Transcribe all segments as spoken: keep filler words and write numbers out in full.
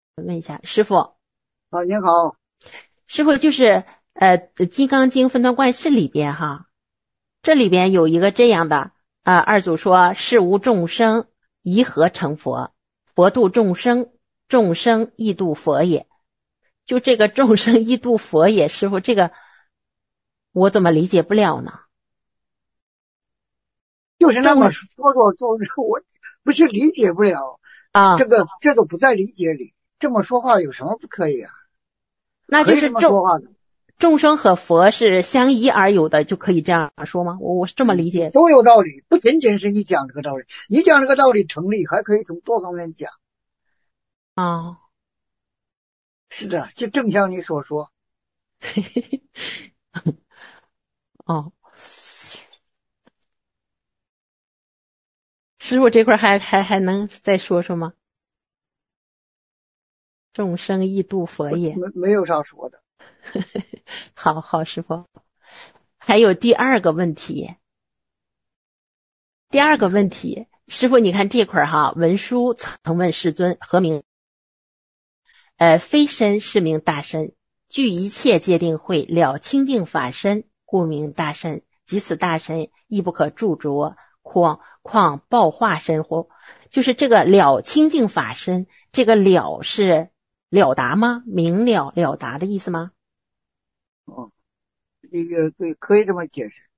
问一下师父。 啊，您好。 师父，就是呃《金刚经》分段观世里边哈，这里边有一个这样的啊、呃，二祖说世无众生宜合成佛，佛度众生，众生亦度佛也。就这个众生亦度佛也，师父，这个我怎么理解不了呢？ 就是那么说说，就是我不是理解不了啊， 这个这都不在理解里。这么说话有什么不可以啊？ 那就是众话的众生和佛是相依而有的，就可以这样说吗？我我是这么理解。 都有道理，不仅仅是你讲这个道理，你讲这个道理成立，还可以从多方面讲。 啊， 是的，就正像你所说。 哦，师父这块还还还能再说说吗？众生亦度佛也， 没没有啥说的。 好好，师父。还有第二个问题，第二个问题，师父你看这块哈，文殊曾问世尊何名？呃，非身是名大身，具一切界定慧，了清净法身，故名大身。即此大身亦不可著着，况况报化身乎？就是这个了清净法身，这个了是了达吗？明了了达的意思吗？ 哦，这个对，可以这么解释。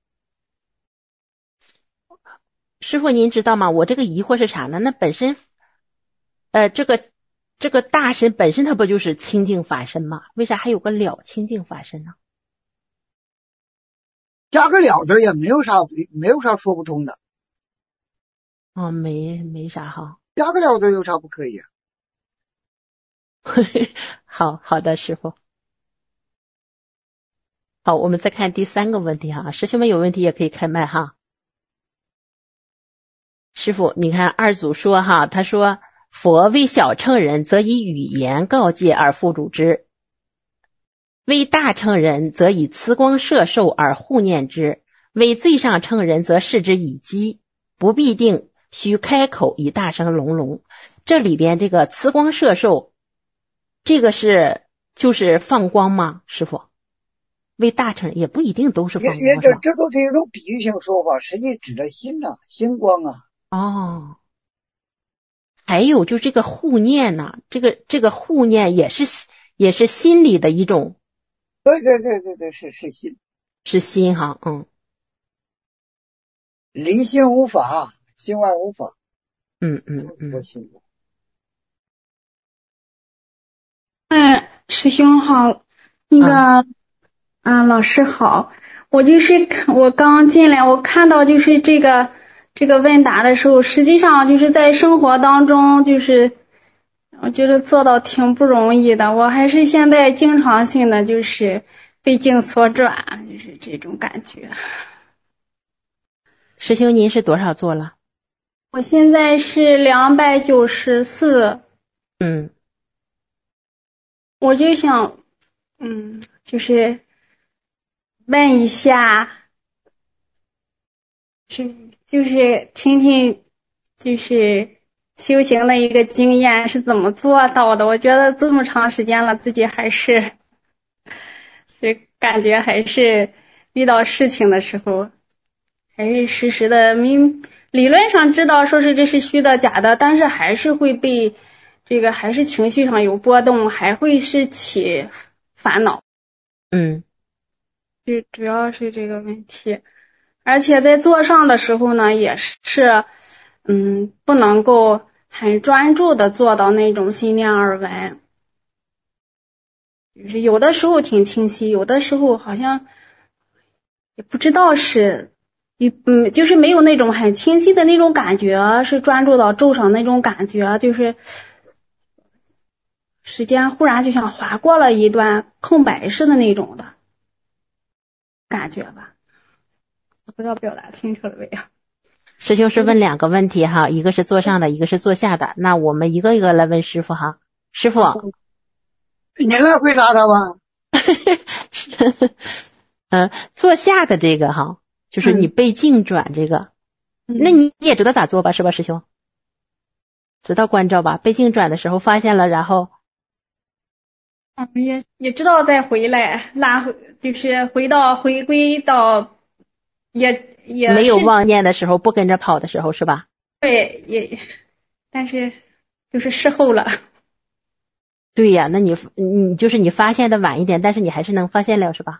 师父您知道吗？我这个疑惑是啥呢？那本身呃这个这个大身本身它不就是清净法身吗？为啥还有个了清净法身呢？ 加个了字也没有啥没有啥说不通的。 哦，没没啥哈。 加个了字有啥不可以啊？ 好好的，师父。好，我们再看第三个问题哈，师兄们有问题也可以开麦哈。师父，你看二祖说哈，他说佛为小乘人，则以语言告诫而付嘱之；为大乘人，则以慈光摄受而护念之；为最上乘人，则视之以机，不必定，须开口以大声隆隆。这里边这个慈光摄受，这个是就是放光吗？师父？为大乘也不一定都是放光， 也也这这都是一种比喻性说法，实际指的心呐、啊，心光啊。 哦，还有就这个护念呐、啊，这个这个护念也是也是心里的一种。 对对对对对，是是心， 是心哈，嗯。 离心无法，心外无法。 嗯嗯嗯。 嗯，师兄好，那个啊、嗯，老师好，我就是我刚进来，我看到就是这个这个问答的时候，实际上就是在生活当中，就是我觉得做到挺不容易的。我还是现在经常性的就是被境所转，就是这种感觉。 师兄，您是多少做了？ 我现在是两百九十四。 嗯。 我就想，嗯，就是问一下，是就是听听，就是修行的一个经验是怎么做到的？我觉得这么长时间了，自己还是是感觉还是遇到事情的时候，还是时时的明理论上知道说是这是虚的假的，但是还是会被这个还是情绪上有波动，还会是起烦恼。 嗯， 主主要是这个问题，而且在做上的时候呢，也是嗯不能够很专注的做到那种心念耳闻，就是有的时候挺清晰，有的时候好像也不知道是嗯就是没有那种很清晰的那种感觉，是专注到咒上那种感觉，就是时间忽然就像划过了一段空白似的那种的感觉吧，不知道表达清楚了没有？ 师兄是问两个问题哈，一个是坐上的，一个是坐下的。那我们一个一个来问师父哈。师父， 你来回答他吧。 嗯，坐下的这个哈，就是你被境转这个，嗯、那你也知道咋做吧，是吧，师兄？知道关照吧？被境转的时候发现了，然后嗯，也也知道再回来，拉回就是回到回归到，也也没有是妄念的时候，不跟着跑的时候是吧？ 对，也但是就是事后了。 对呀，那你你就是你发现的晚一点，但是你还是能发现了是吧？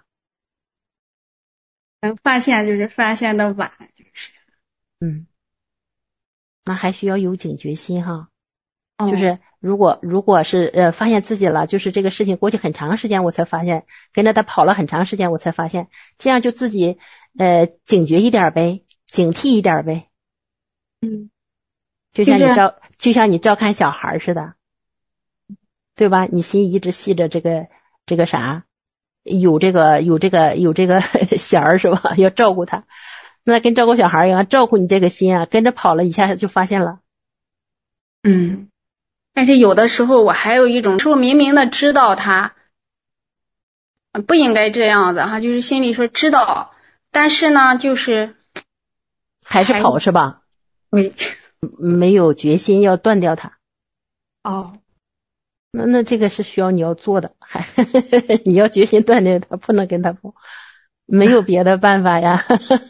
能发现就是发现的晚，就是嗯，那还需要有警觉心哈。 哦就是如果如果是呃发现自己了，就是这个事情过去很长时间我才发现，跟着他跑了很长时间我才发现，这样就自己呃警觉一点呗，警惕一点呗。 嗯， 就像你照就像你照看小孩似的，对吧？你心一直系着这个这个啥，有这个有这个有这个弦儿是吧？要照顾他，那跟照顾小孩一样，照顾你这个心啊，跟着跑了一下就发现了。 嗯，但是有的时候我还有一种，说明明的知道他不应该这样的哈，就是心里说知道，但是呢，就是还是跑是吧？ 没没有决心要断掉它。 哦， 那那这个是需要你要做的，还你要决心断掉它，不能跟他跑，没有别的办法呀。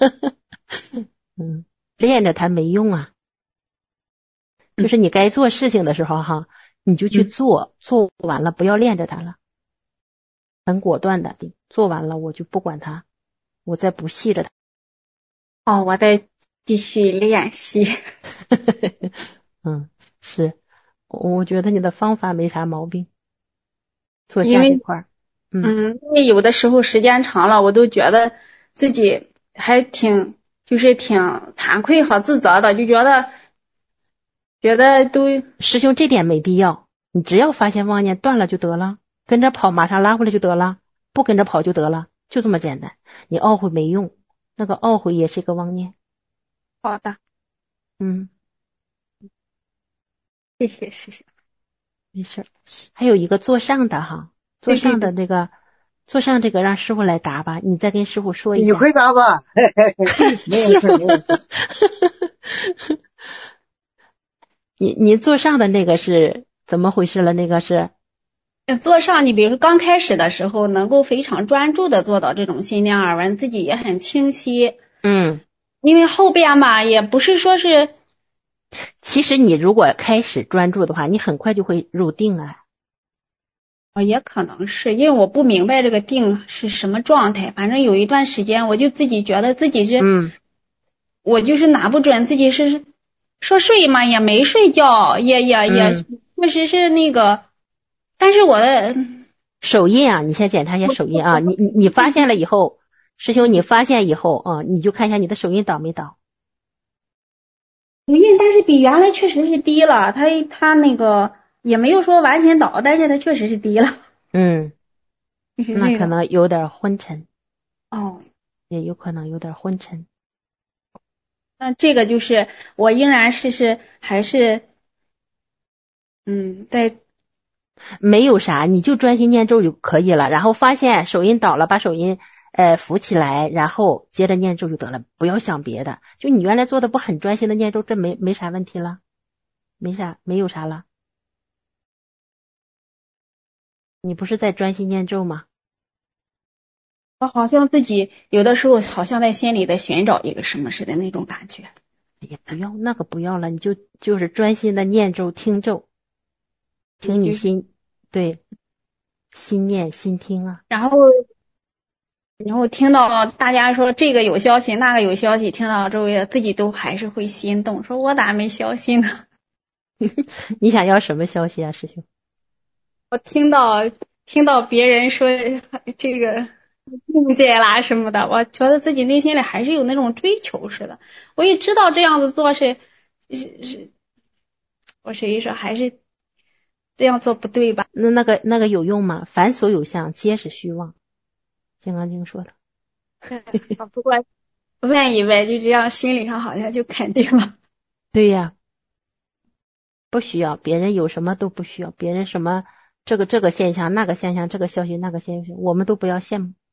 嗯，练着它没用啊，就是你该做事情的时候哈，你就去做，做完了不要练着它了，很果断的做完了，我就不管它，我再不系着它。 哦，我再继续练习。 嗯，是，我觉得你的方法没啥毛病，做因为下这块儿，嗯嗯，因为有的时候时间长了，我都觉得自己还挺就是挺惭愧和自责的，就觉得觉得都师兄这点没必要，你只要发现妄念断了就得了，跟着跑马上拉回来就得了，不跟着跑就得了，就这么简单。你懊悔没用，那个懊悔也是一个妄念。 好的， 嗯， 谢谢谢谢。 没事。还有一个座上的哈，座上的那个座上这个让师傅来答吧，你再跟师傅说一下。 你回答吧，嘿嘿嘿，没有事没有事。 你你座上的那个是怎么回事了？那个是做上，你比如说刚开始的时候，能够非常专注的做到这种心念耳闻，自己也很清晰。 嗯， 因为后边嘛，也不是说是， 其实你如果开始专注的话，你很快就会入定啊。 哦，也可能是因为我不明白这个定是什么状态。反正有一段时间，我就自己觉得自己是， 嗯， 我就是拿不准自己是说睡嘛，也没睡觉，也也也嗯确实是那个，但是我的手印啊，你先检查一下手印啊。你你你发现了以后，师兄你发现以后啊，你就看一下你的手印倒没倒。 手印，但是比原来确实是低了，他他那个也没有说完全倒，但是他确实是低了。 嗯， 就是那那个可能有点昏沉， 哦， 也有可能有点昏沉。 那这个就是我仍然是是还是嗯在没有啥，你就专心念咒就可以了。然后发现手印倒了，把手印呃扶起来，然后接着念咒就得了，不要想别的。就你原来做的不很专心的念咒，这没没啥问题了，没啥，没有啥了。你不是在专心念咒吗？ 我好像自己有的时候好像在心里在寻找一个什么似的那种感觉。 哎呀，不要那个不要了，你就就是专心的念咒听咒，听你心，对，心念心听啊。 然后然后听到大家说这个有消息那个有消息，听到周围的自己都还是会心动，说我咋没消息呢？ 你想要什么消息啊，师兄？ 我听到听到别人说这个境界啦什么的，我觉得自己内心里还是有那种追求似的。我也知道这样子做是是是，我谁说还是这样做不对吧？ 那那个那个有用吗？凡所有相，皆是虚妄。金刚经说的。 不过问一问，就这样心理上好像就肯定了。 对呀，不需要，别人有什么都不需要，别人什么这个这个现象那个现象，这个消息那个现象，我们都不要羡慕。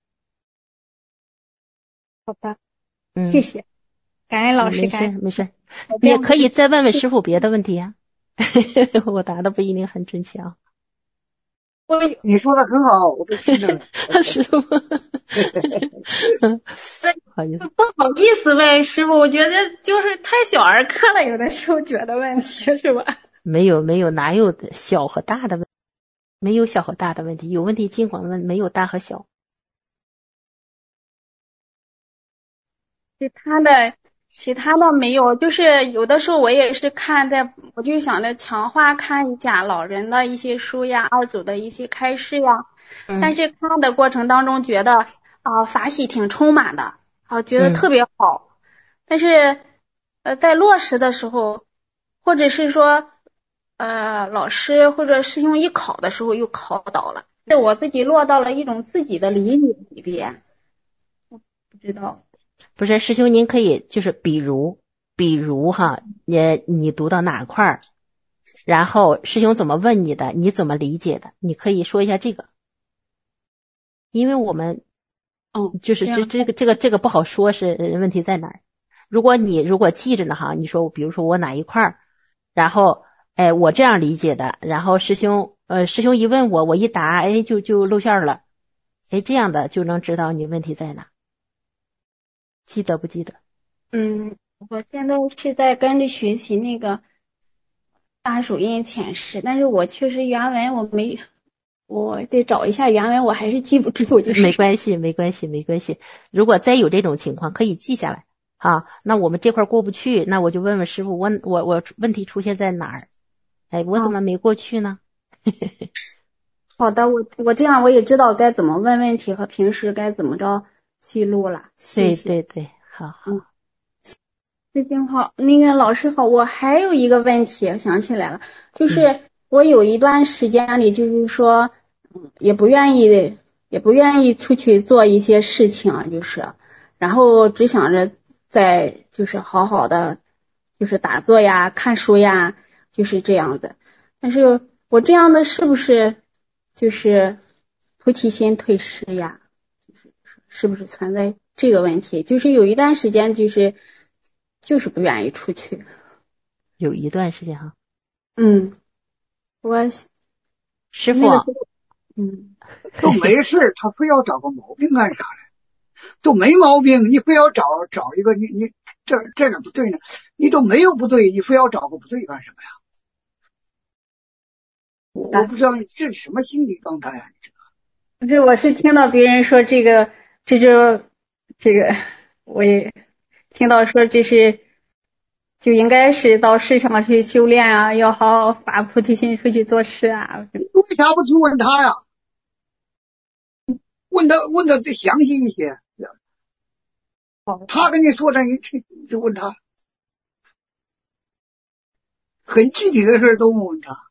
好的， 嗯， 谢谢，感恩老师， 没感恩。 事没事，你也可以再问问师傅别的问题呀、我答的不一定很准确啊。 我你说的很好，我都听着了。 师傅，好意思， 不好意思问师傅，我觉得就是太小儿科了，有的时候觉得问题是吧？ 没有没有，哪有小和大的问题？没有小和大的问题，有问题尽管问，没有大和小。 其他的其他的没有，就是有的时候我也是看在，我就想着强化看一下老人的一些书呀，二祖的一些开示呀， 嗯、 但是看的过程当中觉得啊、呃、法喜挺充满的啊，觉得特别好，嗯、但是呃在落实的时候，或者是说呃老师或者师兄一考的时候又考倒了，是我自己落到了一种自己的理解里边，我不知道。 不是师兄，您可以就是比如比如哈，你你读到哪块儿，然后师兄怎么问你的，你怎么理解的，你可以说一下这个，因为我们嗯， 就是这这个这个这个不好说是问题在哪儿。如果你如果记着呢哈，你说比如说我哪一块儿，然后哎我这样理解的，然后师兄呃师兄一问我，我一答哎就就露馅了，哎这样的就能知道你问题在哪。记得不记得？ 嗯，我现在是在跟着学习那个大手印浅释，但是我确实原文我没，我得找一下原文，我还是记不住。就是没关系，没关系，没关系。如果再有这种情况，可以记下来。好，那我们这块过不去，那我就问问师傅，我我我问题出现在哪儿？哎，我怎么没过去呢？ 好的，我我这样我也知道该怎么问问题和平时该怎么着记录了。谢谢。 对对对，好好。 嗯，师兄好，那个老师好，我还有一个问题想起来了，就是我有一段时间里，就是说，嗯，也不愿意，也不愿意出去做一些事情啊，就是，然后只想着在就是好好的，就是打坐呀、看书呀，就是这样的。但是我这样的是不是就是菩提心退失呀？就是是不是存在这个问题？就是有一段时间就是就是不愿意出去。 有一段时间哈。 嗯，我师傅， 那个、嗯， 都没事，他非要找个毛病干啥嘞？都没毛病，你非要找找一个，你你这这个不对呢，你都没有不对，你非要找个不对干什么呀？我我不知道这是什么心理状态啊！ 不是，我是听到别人说这个，这就这个，我也听到说这是就应该是到市场去修炼啊，要好好发菩提心出去做事啊。 你为啥不去问他呀？问他问他再详细一些。他跟你说的，你你就问他，很具体的事都问问他。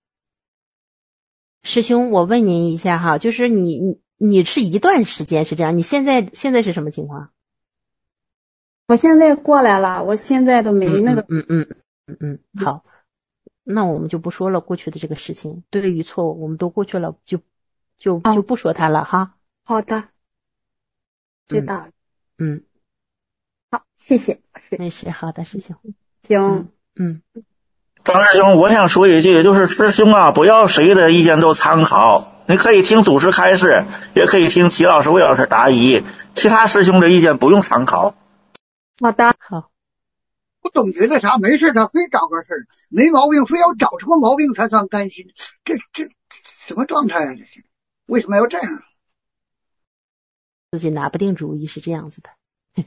师兄，我问您一下哈，就是你你你是一段时间是这样，你现在现在是什么情况？ 我现在过来了，我现在都没那个。 嗯嗯嗯嗯嗯，好，那我们就不说了过去的这个事情，对与错误我们都过去了，就就就不说它了哈。 好的，知道了。 嗯， 好，谢谢。 没事，好的，师兄。 行。 嗯。 张师兄，我想说一句，就是师兄啊，不要谁的意见都参考。你可以听祖师开示，也可以听齐老师、魏老师答疑，其他师兄的意见不用参考。 好的， 好。 我总觉得啥没事，他非找个事，没毛病，非要找什么毛病才算甘心。这这什么状态啊？这是为什么要这样？ 自己拿不定主意是这样子的。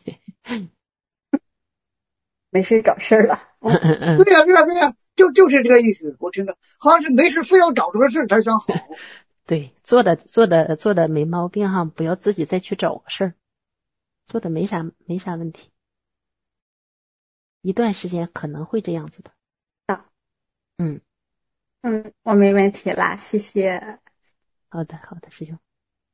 没事找事了。 对呀对呀对呀，就就是这个意思。我听着好像是没事非要找这个事才算好。 对，做的做的做的没毛病哈，不要自己再去找个事儿，做的没啥没啥问题。一段时间可能会这样子的。 啊， 嗯嗯，我没问题啦，谢谢。 好的好的，师兄。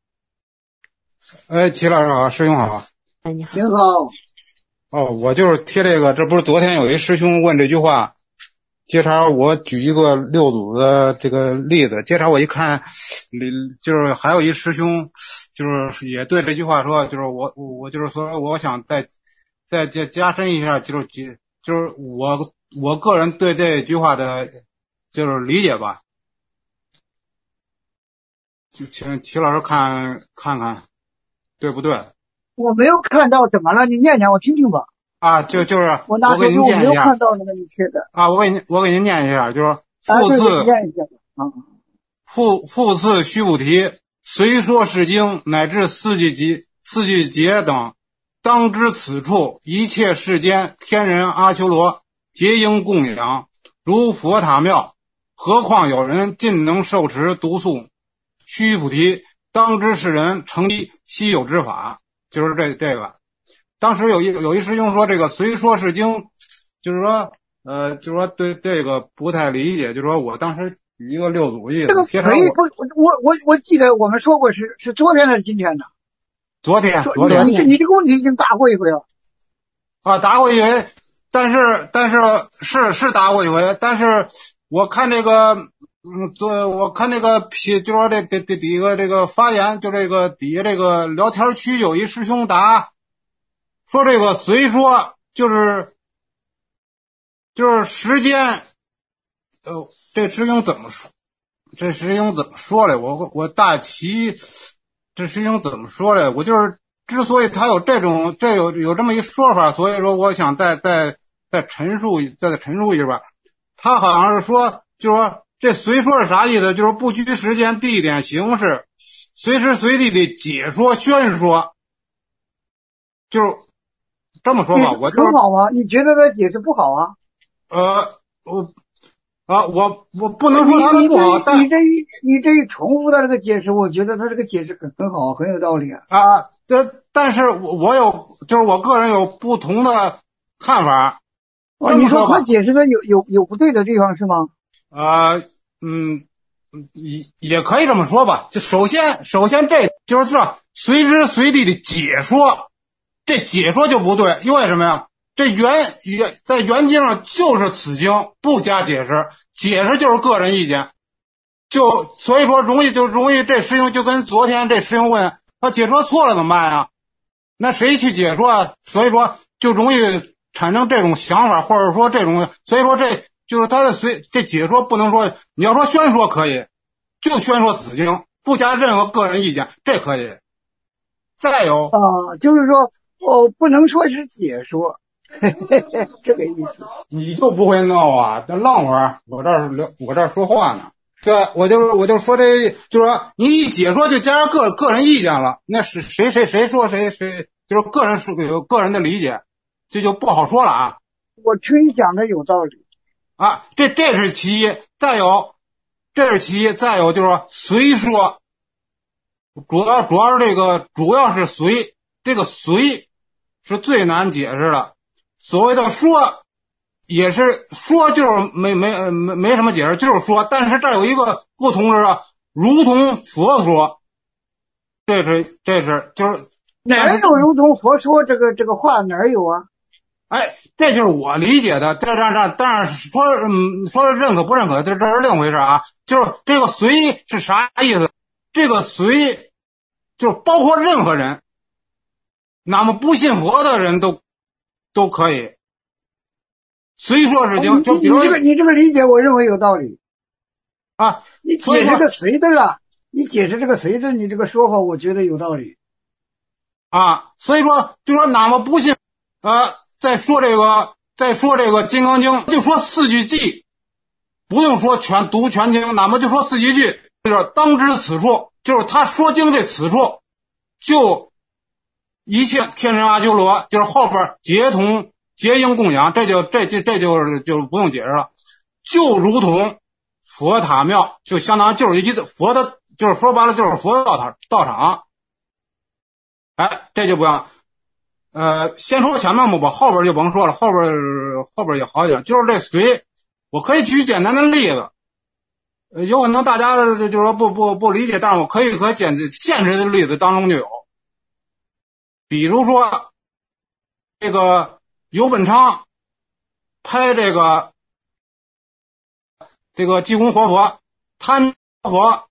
哎，齐老师好，师兄好。 哎，你好。 挺好。 哦，我就是贴这个，这不是昨天有一师兄问这句话，接茬我举一个六祖的这个例子，接茬我一看，就是还有一师兄，就是也对这句话说，就是我我就是说，我想再再加加深一下，就是就是我我个人对这句话的就是理解吧。 就请齐老师看看看对不对？ 我没有看到，怎么了？你念念我听听吧。 啊，就就是我拿手给机我没有您念一下看到那个你写的。 啊，我给您我给您念一下，就是啊， 复对， 次念一下吧。啊， 复复次须菩提，随说是经乃至四句集四句节等，当知此处一切世间天人阿修罗皆应供养，如佛塔庙，何况有人尽能受持读诵。须菩提，当知是人成一稀有之法，就是这这个。当时有一有一师兄说这个随说是经，就是说呃，就是说对这个不太理解，就是说我当时举一个六祖意思， 这个接随不，我我我记得我们说过是是昨天还是今天的？ 昨天说昨天你你这个问题已经答过一回了。 啊，答过一回，但是但是是是答过一回，但是我看这个嗯，做我看那个批，就说这这这底下这个发言，就这个底下这个聊天区有一师兄答。说这个随说就是就是时间，呃，这师兄怎么说？这师兄怎么说来？我我大齐，这师兄怎么说来？我就是之所以他有这种这有有这么一说法，所以说我想再再再陈述再陈述一下。他好像是说，就是说这随说是啥意思？就是不拘时间、地点、形式，随时随地的解说、宣说，就是。这么说吧，我就很好啊，你觉得他解释不好啊？ 呃，我啊，我我不能说他的不好，但你这一你这一重复的这个解释，我觉得他这个解释很很好，很有道理啊。 啊，这但是我我有就是我个人有不同的看法。 哦，你说他解释的有有有不对的地方是吗？ 呃，嗯，也也可以这么说吧。就首先首先这就是这随时随地的解说。这解说就不对，因为什么呀？这原原在原经上就是此经，不加解释，解释就是个人意见，就所以说容易就容易这师兄就跟昨天这师兄问他解说错了怎么办呀？那谁去解说啊？所以说就容易产生这种想法，或者说这种，所以说这就是他的随这解说不能说你要说宣说可以，就宣说此经，不加任何个人意见，这可以。再有啊，就是说。哦，不能说是解说，嘿嘿嘿，这个意思。 你就不会闹啊？这浪会儿，我这儿聊，我这儿说话呢。对，我就是我就说这，就是说你一解说就加上个个人意见了，那是谁谁谁说谁谁，就是个人是有个人的理解，这就不好说了啊。 我听你讲的有道理啊，这这是其一，再有这是其一，再有就是说随说，主要主要是这个主要是随，这个随。是最难解释的。所谓的说也是说，就是没没没没什么解释，就是说。但是这有一个不同是啊，如同佛说，这是这是就是哪有如同佛说这个这个话哪有啊？ 哎，这就是我理解的。这这这，但是说嗯说认可不认可，这这是另回事啊。就是这个随是啥意思？这个随就是包括任何人。那么不信佛的人都都可以随说是经，就比如你这个你这个理解，我认为有道理啊。 你解释个随字啊，你解释这个随字，你这个说法，我觉得有道理啊。所以说，就说哪么不信啊，再说这个，再说这个《金刚经》，就说四句偈，不用说全读全经，哪么就说四句偈，就是当知此处，就是他说经这此处就。一切天人阿修罗就是后边皆同皆应供养，这就这这这就是就不用解释了，就如同佛塔庙，就相当于就是一佛的，就是说白了就是佛道场道场。哎，这就不用，呃，先说前面吧，后边就甭说了，后边后边也好点，就是这随，我可以举简单的例子，呃，有可能大家就是说不不不理解，但是我可以和简现实的例子当中就有。比如说，这个游本昌拍这个这个济公活佛，他念佛，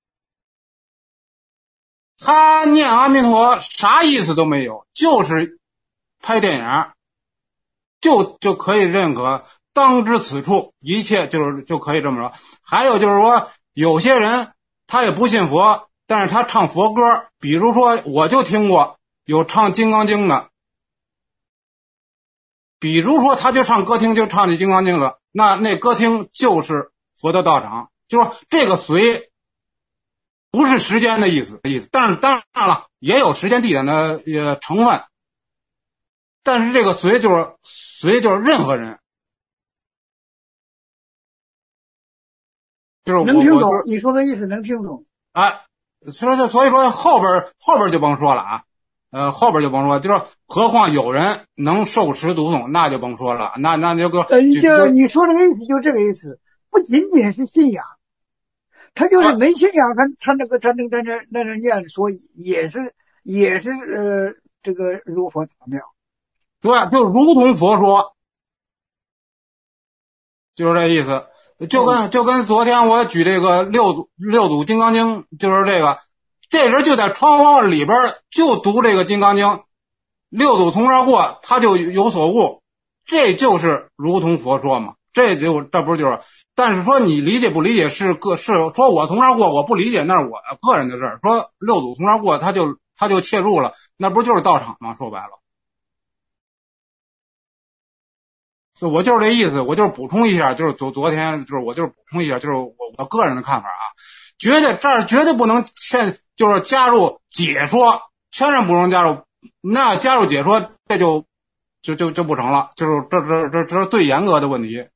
他念阿弥陀佛啥意思都没有，就是拍电影，就就可以认可。当知此处一切就是就可以这么说。还有就是说，有些人他也不信佛， 但是他唱佛歌，比如说我就听过有唱《金刚经》的，比如说他就上歌厅就唱这《金刚经》了，那那歌厅就是佛的道场，就说这个随不是时间的意思意思，但是当然了也有时间地点的呃成分，但是这个随就是随就是任何人，就是我能听懂我就你说的意思，能听懂。 啊，所以所以说后边后边就甭说了啊，呃后边就甭说，就是何况有人能受持读诵，那就甭说了，那那就个呃， 就这你说的意思就这个意思，不仅仅是信仰，他就是没信仰，他他那个他那个在那在那念说也是也是呃这个如佛塔庙。 对，就如同佛说，就是这意思。就跟就跟昨天我举这个六祖六祖金刚经，就是这个，这人就在窗户里边就读这个金刚经，六祖从这儿过，他就有所悟，这就是如同佛说嘛，这就这不就是？但是说你理解不理解是个是说我从这儿过我不理解，那是我个人的事儿。说六祖从这儿过，他就他就切入了，那不就是道场吗？说白了。我就是这意思，我就是补充一下，就是昨昨天就是我就是补充一下，就是我我个人的看法啊，绝对这儿绝对不能现就是加入解说，千万不能加入，那加入解说这就就就就不成了，就是这这这这是最严格的问题。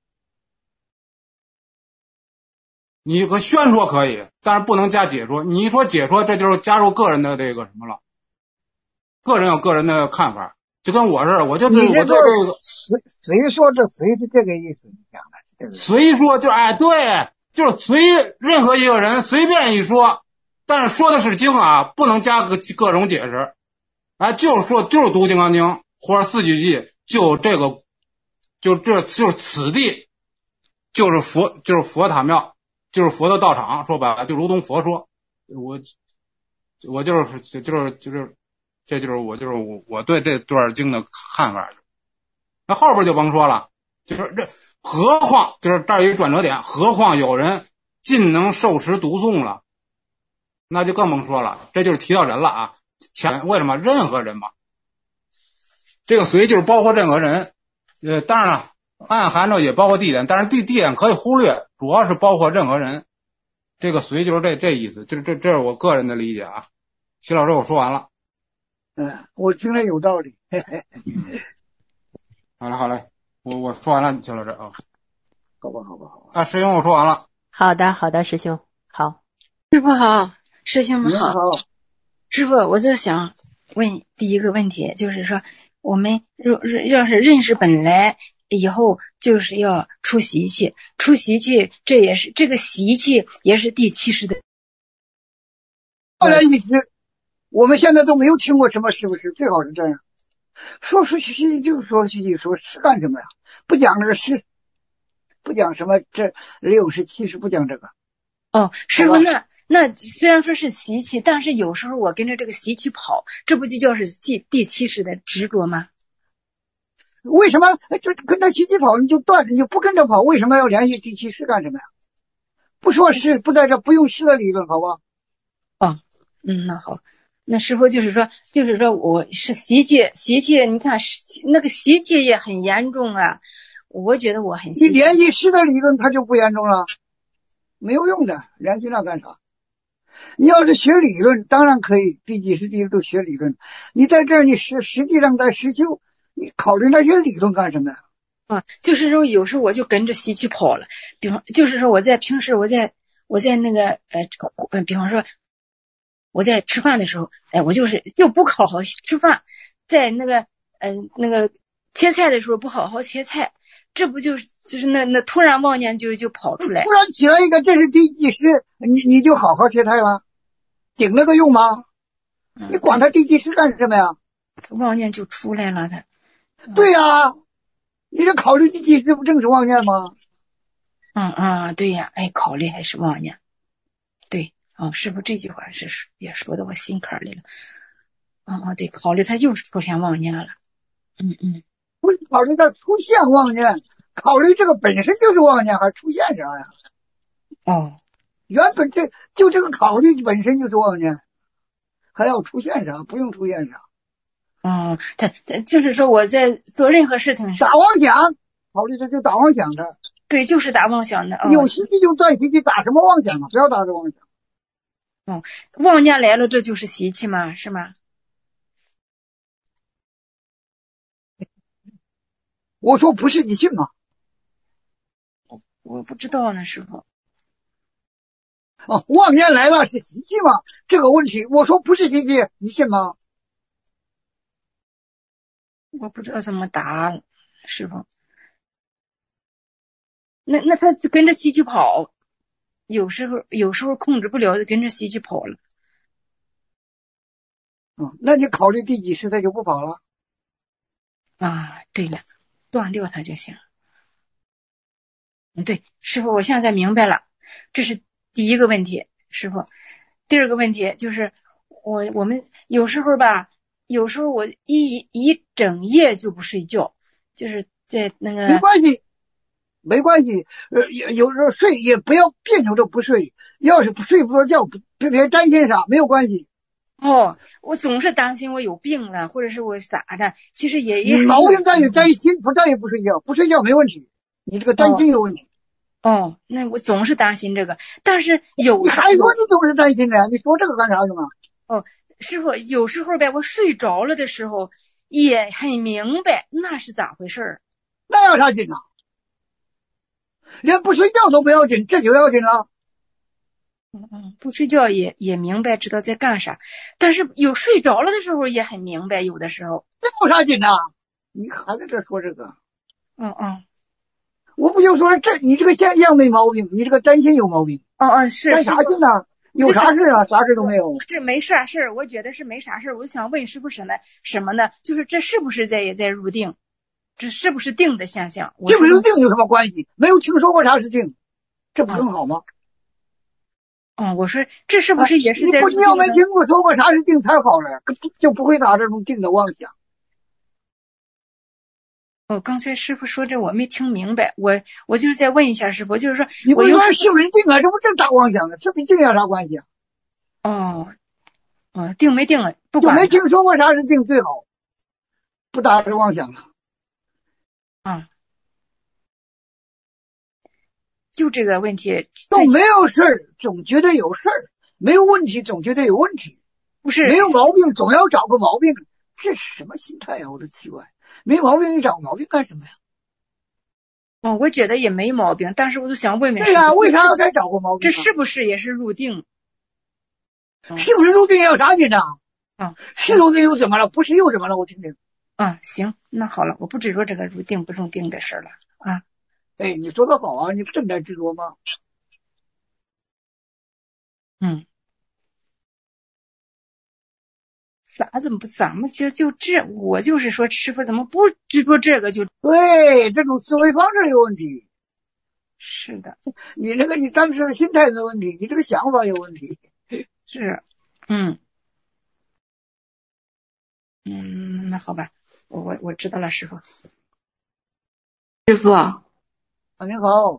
你和宣说可以，但是不能加解说。你一说解说，这就是加入个人的这个什么了，个人有个人的看法。就跟我似的，我就对我对这个随随说这随是这个意思，你讲的这个随说就哎对，就是随任何一个人随便一说，但是说的是经啊，不能加个各种解释，哎，就是说就是读金刚经或者四句偈，就这个就这就是此地就是佛就是佛塔庙，就是佛的道场，说白了就如同佛说，我我就是就是就是。这就是我就是我我对这段经的看法。那后边就甭说了，就是这何况就是这儿有一转折点，何况有人尽能受持读诵了，那就更甭说了，这就是提到人了啊。前为什么任何人嘛？这个随就是包括任何人，呃，当然了，暗含着也包括地点，但是地地点可以忽略，主要是包括任何人。这个随就是这这意思，这这这是我个人的理解啊。齐老师，我说完了。 嗯，我听着有道理。嘿嘿好嘞，好嘞，我我说完了，齐老师啊。 好吧，好吧，好吧。 啊，师兄，我说完了。 好的，好的，师兄，好。 师傅好，师兄们好。 好。 师傅，我就想问第一个问题，就是说，我们若要是认识本来以后，就是要出习气，出习气，这也是这个习气也是第七识的。 后来一直。我们现在都没有听过什么是不是？最好是这样，说出去就说出去，说是干什么呀？不讲这个事，不讲什么这六十七十，不讲这个。 哦，师傅，那那虽然说是习气，但是有时候我跟着这个习气跑，这不就叫是第第七识的执着吗？ 为什么就跟着习气跑，你就断，你就不跟着跑？为什么要联系第七识干什么呀？不说是不在这，不用是的理论，好吧？ 哦，嗯，那好。那师傅就是说，就是说我是习气，习气，你看那个习气也很严重啊。我觉得我很习气。 你联系师的理论，它就不严重了，没有用的，联系那干啥？你要是学理论，当然可以，第几十地都学理论。你在这儿，你实实际上在实修，你考虑那些理论干什么呀？ 啊，就是说有时候我就跟着习气跑了。比方，就是说我在平时我在我在那个呃，比方说。我在吃饭的时候，哎，我就是就不好好吃饭，在那个嗯、呃、那个切菜的时候不好好切菜，这不就是就是那那突然妄念就就跑出来， 突然起来一个这是第几识，你你就好好切菜吗？顶那个用吗？ 嗯、 你管他第几识干什么呀？ 妄念就出来了，他。 嗯、对呀、啊，你这考虑第几识不正是妄念吗？ 嗯嗯，对呀，哎，考虑还是妄念，对。哦，师傅这句话是也说到我心坎里了。哦哦，对，考虑他又出现妄念了。嗯嗯， 不是考虑他出现妄念，考虑这个本身就是妄念，还出现啥呀？ 哦， 原本这就这个考虑本身就是妄念，还要出现啥？不用出现啥。 嗯，他他就是说我在做任何事情上打妄想，考虑的就打妄想的。 对，就是打妄想的。嗯、 有习气就断习气，打什么妄想啊？不要打这妄想。 嗯，妄念来了，这就是习气吗？是吗？ 我说不是，你信吗？ 我不知道呢，师傅。 哦，妄念来了是习气吗？这个问题，我说不是习气，你信吗？ 我不知道怎么答，师傅。那那他跟着习气跑，有时候有时候控制不了，就跟着习气跑了。 嗯，那你考虑第几世他就不跑了啊？对了，断掉它就行。嗯，对，师傅，我现在明白了，这是第一个问题，师傅。第二个问题就是我我们有时候吧，有时候我一一整夜就不睡觉，就是在那个没关系，没关系，呃，有有时候睡也不要别扭着不睡，要是不睡不着觉，别别担心啥，没有关系。 哦，我总是担心我有病了，或者是我咋的，其实也也毛病在于担心，不在于不睡觉，不睡觉没问题，你这个担心有问题。 哦，哦那我总是担心这个，但是有你还说你总是担心的呀？你说这个干啥用啊？ 哦，师傅，有时候呗，我睡着了的时候也很明白那是咋回事儿。 那要啥紧啊？连不睡觉都不要紧，这就要紧了。 嗯嗯，不睡觉也也明白知道在干啥，但是有睡着了的时候也很明白，有的时候。 这有啥紧啊？你还在这说这个？ 嗯嗯， 我不就说这你这个现象没毛病，你这个担心有毛病。 哦哦是。 干啥劲呢？有啥事啊？啥事都没有。 是没啥事儿，我觉得是没啥事儿。我想问师傅什么什么呢？就是这是不是在也在入定？这是不是定的现象？ 定不定有什么关系？没有听说过啥是定，这不更好吗？ 嗯，我说这是不是也是在入定？ 你要没听过说过啥是定才好了，就不会打这种定的妄想。 哦，刚才师傅说这我没听明白，我我就是再问一下师傅，就是说你不说是不是定啊？这不正打妄想呢？是不是定有啥关系啊？ 哦，哦，定没定啊？不管。 就没听说过啥是定最好，不打这妄想了。 啊。就这个问题， 都没有事儿，总觉得有事儿；没有问题，总觉得有问题。 不是没有毛病，总要找个毛病，这是什么心态呀？我都奇怪，没毛病你找毛病干什么呀？ 哦，我觉得也没毛病，但是我就想问问， 对呀、啊，为啥要再找个毛病、 啊？这是不是也是入定？ 嗯、是不是入定有啥紧张？ 啊， 是入定又怎么了？不是又怎么了？我听听。 啊，行，那好了，我不执着这个入定不入定的事了啊。 哎，你说的好啊，你正在执着吗？ 嗯，咋怎么不怎么就就这？我就是说，师傅怎么不执着这个就？ 对，这种思维方式有问题。 是的， 你这个你当时的心态有问题，你这个想法有问题。 是，嗯嗯，那好吧，我我我知道了，师傅。 师傅。 啊，你好，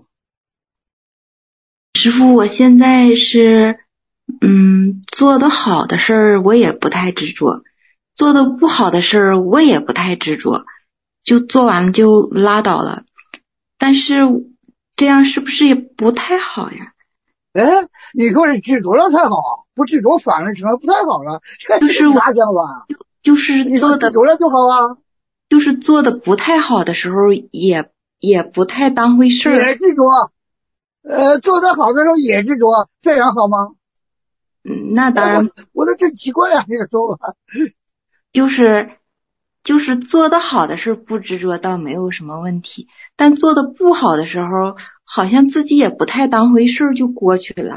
师傅，我现在是，嗯，做的好的事儿我也不太执着，做的不好的事儿我也不太执着，就做完了就拉倒了。但是这样是不是也不太好呀？ 哎，你说是执着了才好，不执着反而成了不太好了， 就是啥想法？ 就是做的执着了就好啊， 就是做的不太好的时候也。也不太当回事儿， 也执着，呃，做得好的时候也执着，这样好吗？ 嗯，那当然。 我, 我都真奇怪啊，这个说法。 就是就是做得好的事不执着倒没有什么问题，但做得不好的时候，好像自己也不太当回事儿就过去了。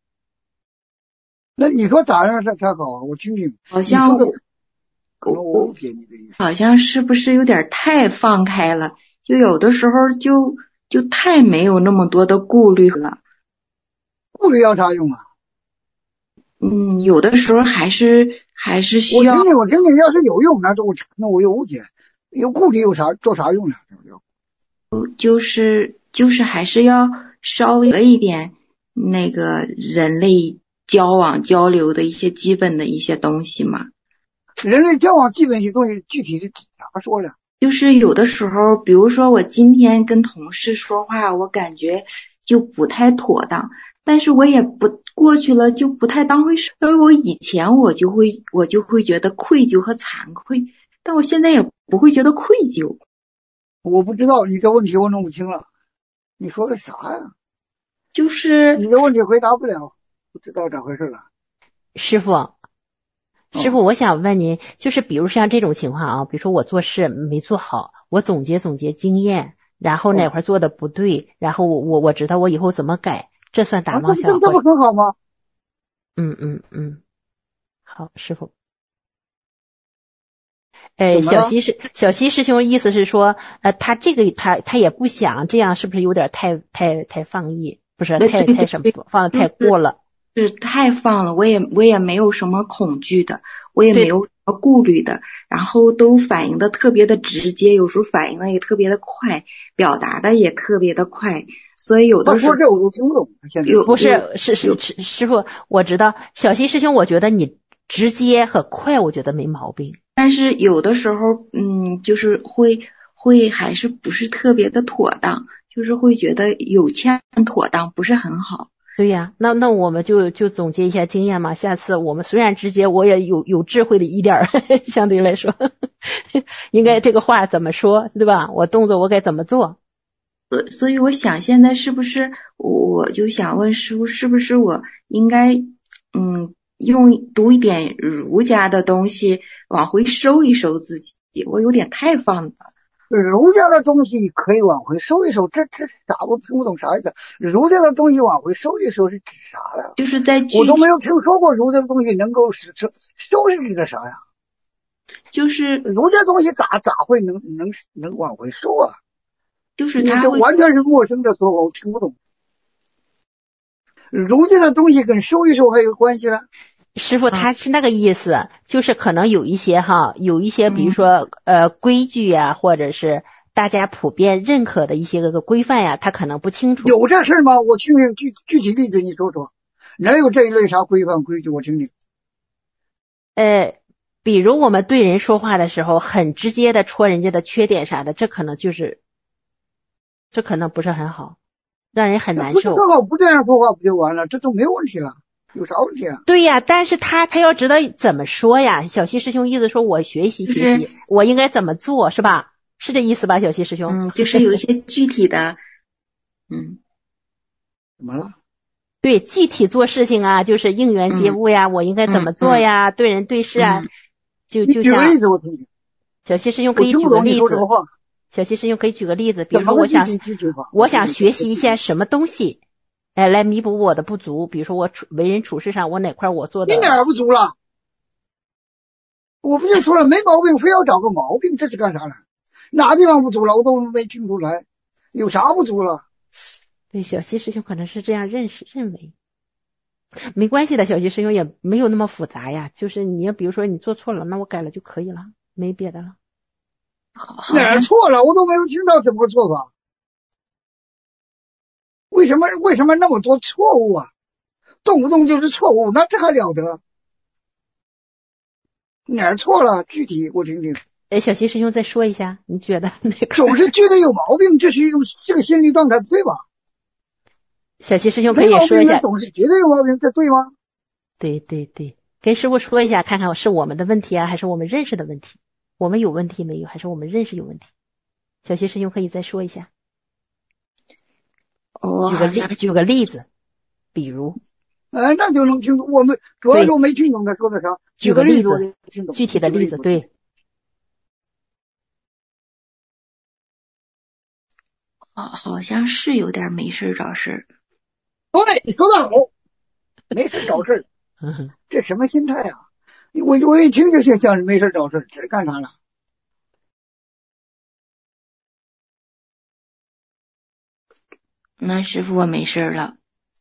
那你说咋样才才好啊？我听听。 好像我我理解你的意思。 好像是不是有点太放开了？就有的时候就就太没有那么多的顾虑了。 顾虑要啥用啊？ 嗯，有的时候还是还是需要。 我听听，我听听，要是有用，那都那我有误解。有顾虑有啥做啥用呢？ 就是就是还是要稍微一点， 那个人类交往交流的一些基本的一些东西嘛。 人类交往基本一些东西具体是咋说的？ 就是有的时候，比如说我今天跟同事说话，我感觉就不太妥当，但是我也不过去了就不太当回事。因为我以前我就会我就会觉得愧疚和惭愧，但我现在也不会觉得愧疚。 我不知道，你这问题我弄不清了，你说的啥呀？ 就是你这问题回答不了，不知道咋回事了。 师傅师傅，我想问您，就是比如像这种情况啊，比如说我做事没做好，我总结总结经验，然后哪块做的不对，然后我我我知道我以后怎么改，这算打妄想？ 啊、这不很好吗？ 嗯嗯嗯，好，师傅。呃，小西师小西师兄意思是说，呃，他这个他他也不想这样，是不是有点太太太放逸？不是太太什么放的太过了？ 是太放了，我也我也没有什么恐惧的，我也没有什么顾虑的，然后都反应的特别的直接，有时候反应的也特别的快，表达的也特别的快，所以有的时候这我都听不懂。 有不是是是师师傅，我知道小西师兄，我觉得你直接和快，我觉得没毛病， 但是有的时候，嗯，就是会会还是不是特别的妥当，就是会觉得有欠妥当，不是很好。 对呀，那那我们就就总结一下经验嘛。下次我们虽然直接，我也有有智慧的一点儿，相对来说，应该这个话怎么说，对吧？我动作我该怎么做？ 所所以我想现在是不是，我就想问师傅，是不是我应该嗯用读一点儒家的东西往回收一收自己？我有点太放了。 儒家的东西可以往回收一收，这这啥？我听不懂啥意思。儒家的东西往回收一收是指啥呀？ 就是在我都没有听说过儒家的东西能够收收是指的啥呀？ 就是儒家东西咋咋会能能能往回收啊？ 就是他这完全是陌生的说法，我听不懂。儒家的东西跟收一收还有关系了？ 师傅他是那个意思，嗯、就是可能有一些哈，有一些比如说、嗯、呃规矩呀、啊，或者是大家普遍认可的一些个规范呀、啊，他可能不清楚。 有这事吗？我听听具具体例子你说说，哪有这一类啥规范规矩？我听听。 呃，比如我们对人说话的时候，很直接的戳人家的缺点啥的，这可能就是，这可能不是很好，让人很难受。 不是很好，不这样说话不就完了？这都没有问题了。有啥问题啊？ 对呀，但是他他要知道怎么说呀。小西师兄意思说我学习学习，我应该怎么做，是吧？是这意思吧，小西师兄？ 嗯，就是有一些具体的，嗯， 怎么了？ 对，具体做事情啊，就是应援接物呀，嗯、我应该怎么做呀？嗯、对人对事啊，嗯、就就像。 举个例子我听听。 小西师兄可以举个例子。小西师兄可以举个例子，比如说我想我想学习一些什么东西。哎，来弥补我的不足，比如说我处为人处事上，我哪块我做的？ 你哪儿不足了？我不就说了没毛病，非要找个毛病，这是干啥呢？哪地方不足了？我都没听出来，有啥不足了？ 对，小西师兄可能是这样认识认为，没关系的，小西师兄也没有那么复杂呀。就是你要比如说你做错了，那我改了就可以了，没别的了。 哪儿错了？我都没有听到怎么个做法。为什么为什么那么多错误啊？动不动就是错误，那这还了得？哪儿错了？具体我听听。 哎，小西师兄再说一下，你觉得那个总是觉得有毛病，这是一种这个心理状态，对吧？ 小西师兄可以说一下。 总是觉得有毛病，这对吗？ 对对对，跟师傅说一下，看看是我们的问题啊，还是我们认识的问题？我们有问题没有？还是我们认识有问题？小西师兄可以再说一下。 哦， 举个例，举个例子，比如， 哎，那就能听懂。我们主要是我没听懂他说的啥。 举个例子， 子具体的例子，对。 好，好像是有点没事找事。 对，你说的好，没事找事。这什么心态啊？我我一听就像像是没事找事，这干啥了？ 那师傅我没事了。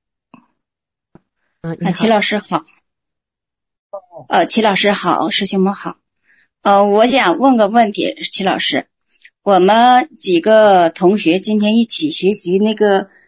嗯， 啊，齐老师好。呃，齐老师好，师兄们好。呃，我想问个问题，齐老师，我们几个同学今天一起学习那个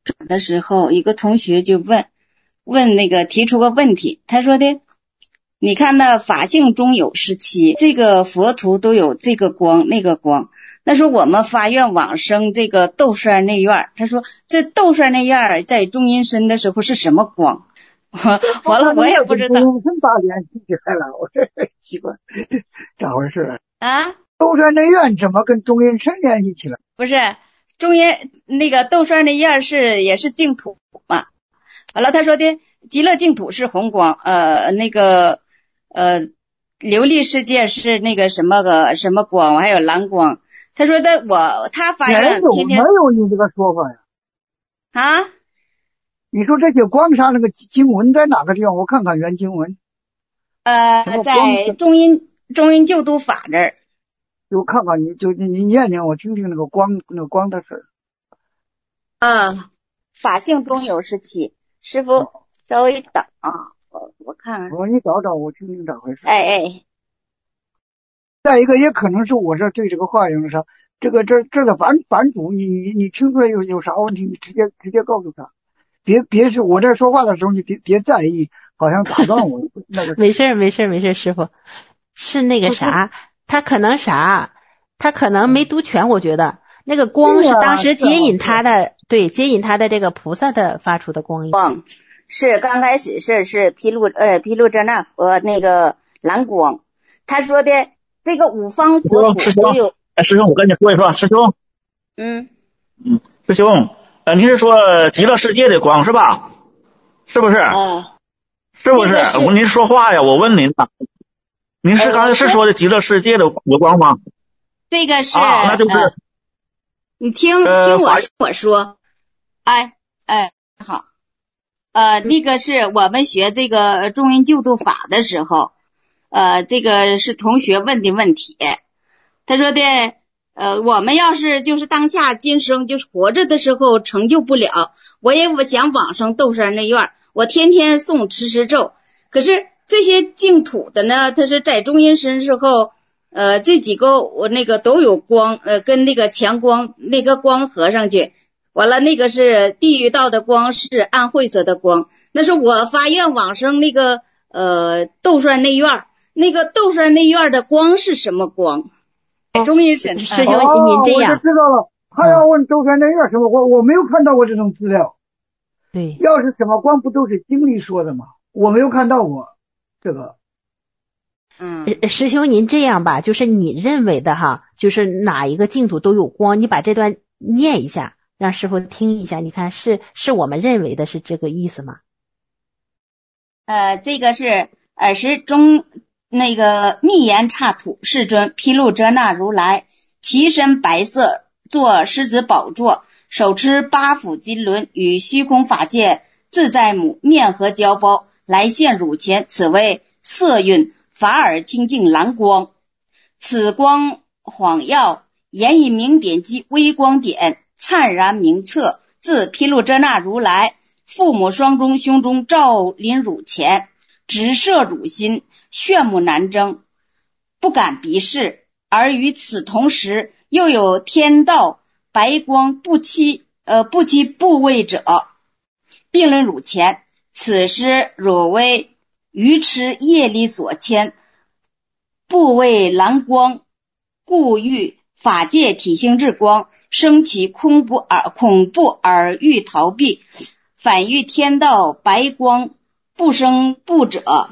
的时候，一个同学就问问那个提出个问题，他说的，你看那法性中有时期，这个佛图都有这个光那个光，那说我们发愿往生这个斗山内院，他说这斗山内院在中阴身的时候是什么光？完了我也不知道。 中阴身大联系起来了，我奇怪咋回事啊？ 斗山内院怎么跟中阴身联系起来？ 不是中阴那个斗山内院是也是净土嘛？完了他说的极乐净土是红光，呃那个呃琉璃世界是那个什么个什么光，还有蓝光。他说的我他发愿天天没有你这个说法呀。 啊？ 你说这些光上那个经文在哪个地方？我看看原经文。 呃，在中阴中阴救度法这儿。 我看看你就你你念念我听听那个光那个光的事儿。 啊，法性中有时期，师傅稍微等啊，我我看看。 我说你找找我听听咋回事。 哎哎。 再一个也可能是我这对这个话用上，这个这这个版版主你你你听出来有有啥问题，你直接直接告诉他。别别是我这说话的时候，你别别在意，好像打断我那个。 没事没事没事，师傅是那个啥，他可能啥，他可能没读全，我觉得那个光是当时接引他的，对接引他的这个菩萨的发出的光。 光是刚开始是是毗卢呃毗卢遮那佛那个蓝光，他说的这个五方佛土都有。 哎，师兄，我跟你说一说，师兄。 嗯嗯，师兄。呃，您是说极乐世界的光是吧？是不是？ 嗯， 是不是？是您说话呀，我问您呢。您是刚才是说的极乐世界的有光吗？ 这个是啊，那就是。 呃、你听、呃、听我我说，哎哎好，呃，那个是我们学这个中阴救度法的时候，呃，这个是同学问的问题，他说的。呃，我们要是就是当下今生就是活着的时候成就不了，我也不想往生斗山内院，我天天诵持持咒。可是这些净土的呢，它是在中阴身时候，呃，这几个我那个都有光，呃，跟那个强光那个光合上去，完了那个是地狱道的光，是暗晦色的光。那是我发愿往生那个呃斗山内院，那个斗山内院的光是什么光？中阴身师兄，您这样、 哦、我就知道了。他要问周山内院什么光，我没有看到过这种资料。 对， 要是什么光，不都是经历说的吗？我没有看到过这个。 嗯， 师兄，您这样吧，就是你认为的哈，就是哪一个净土都有光，你把这段念一下，让师父听一下，你看是是我们认为的是这个意思吗？ 呃，这个是尔时中。那个密言刹土世尊毗卢遮那如来，其身白色，坐狮子宝座，手持八斧金轮，与虚空法界自在母面和交包，来现汝前。此为色蕴法尔清净蓝光，此光晃耀，言以明点及微光点，灿然明澈，自毗卢遮那如来父母双中胸中照临汝前，直射汝心，炫目难争，不敢鼻视。而与此同时，又有天道白光不期呃不期部位者，并论汝前。此时汝为愚痴业力所牵，不为蓝光，故欲法界体性之光，生其恐怖而恐怖而欲逃避，反欲天道白光不生怖者，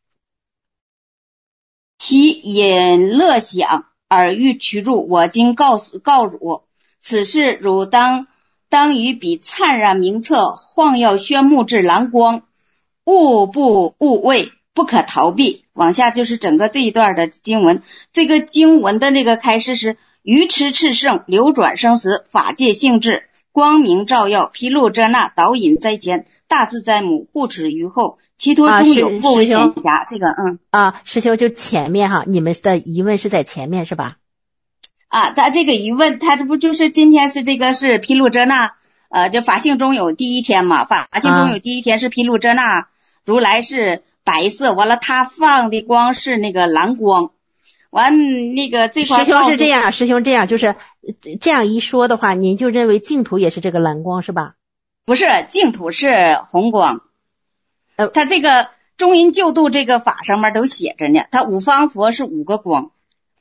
其引乐想而欲取入。我今告诉告汝，此事汝当当于彼灿然明澈晃耀宣目之蓝光，勿不勿畏，不可逃避。往下就是整个这一段的经文。这个经文的那个开始是愚痴炽盛，流转生死，法界性质，光明照耀，毗卢遮那导引在前，大自在母护持于后，其托中有不为显狭。这个嗯啊，师兄就前面哈，你们的疑问是在前面是吧？ 啊，他这个疑问，他这不就是今天是这个是毗卢遮那呃，就法性中有第一天嘛，法性中有第一天是毗卢遮那如来是白色，完了他放的光是那个蓝光。完那个这块师兄是这样，师兄这样就是这样一说的话，您就认为净土也是这个蓝光是吧？ 不是净土是红光， 呃， 它这个中阴救度这个法上面都写着呢，它五方佛是五个光。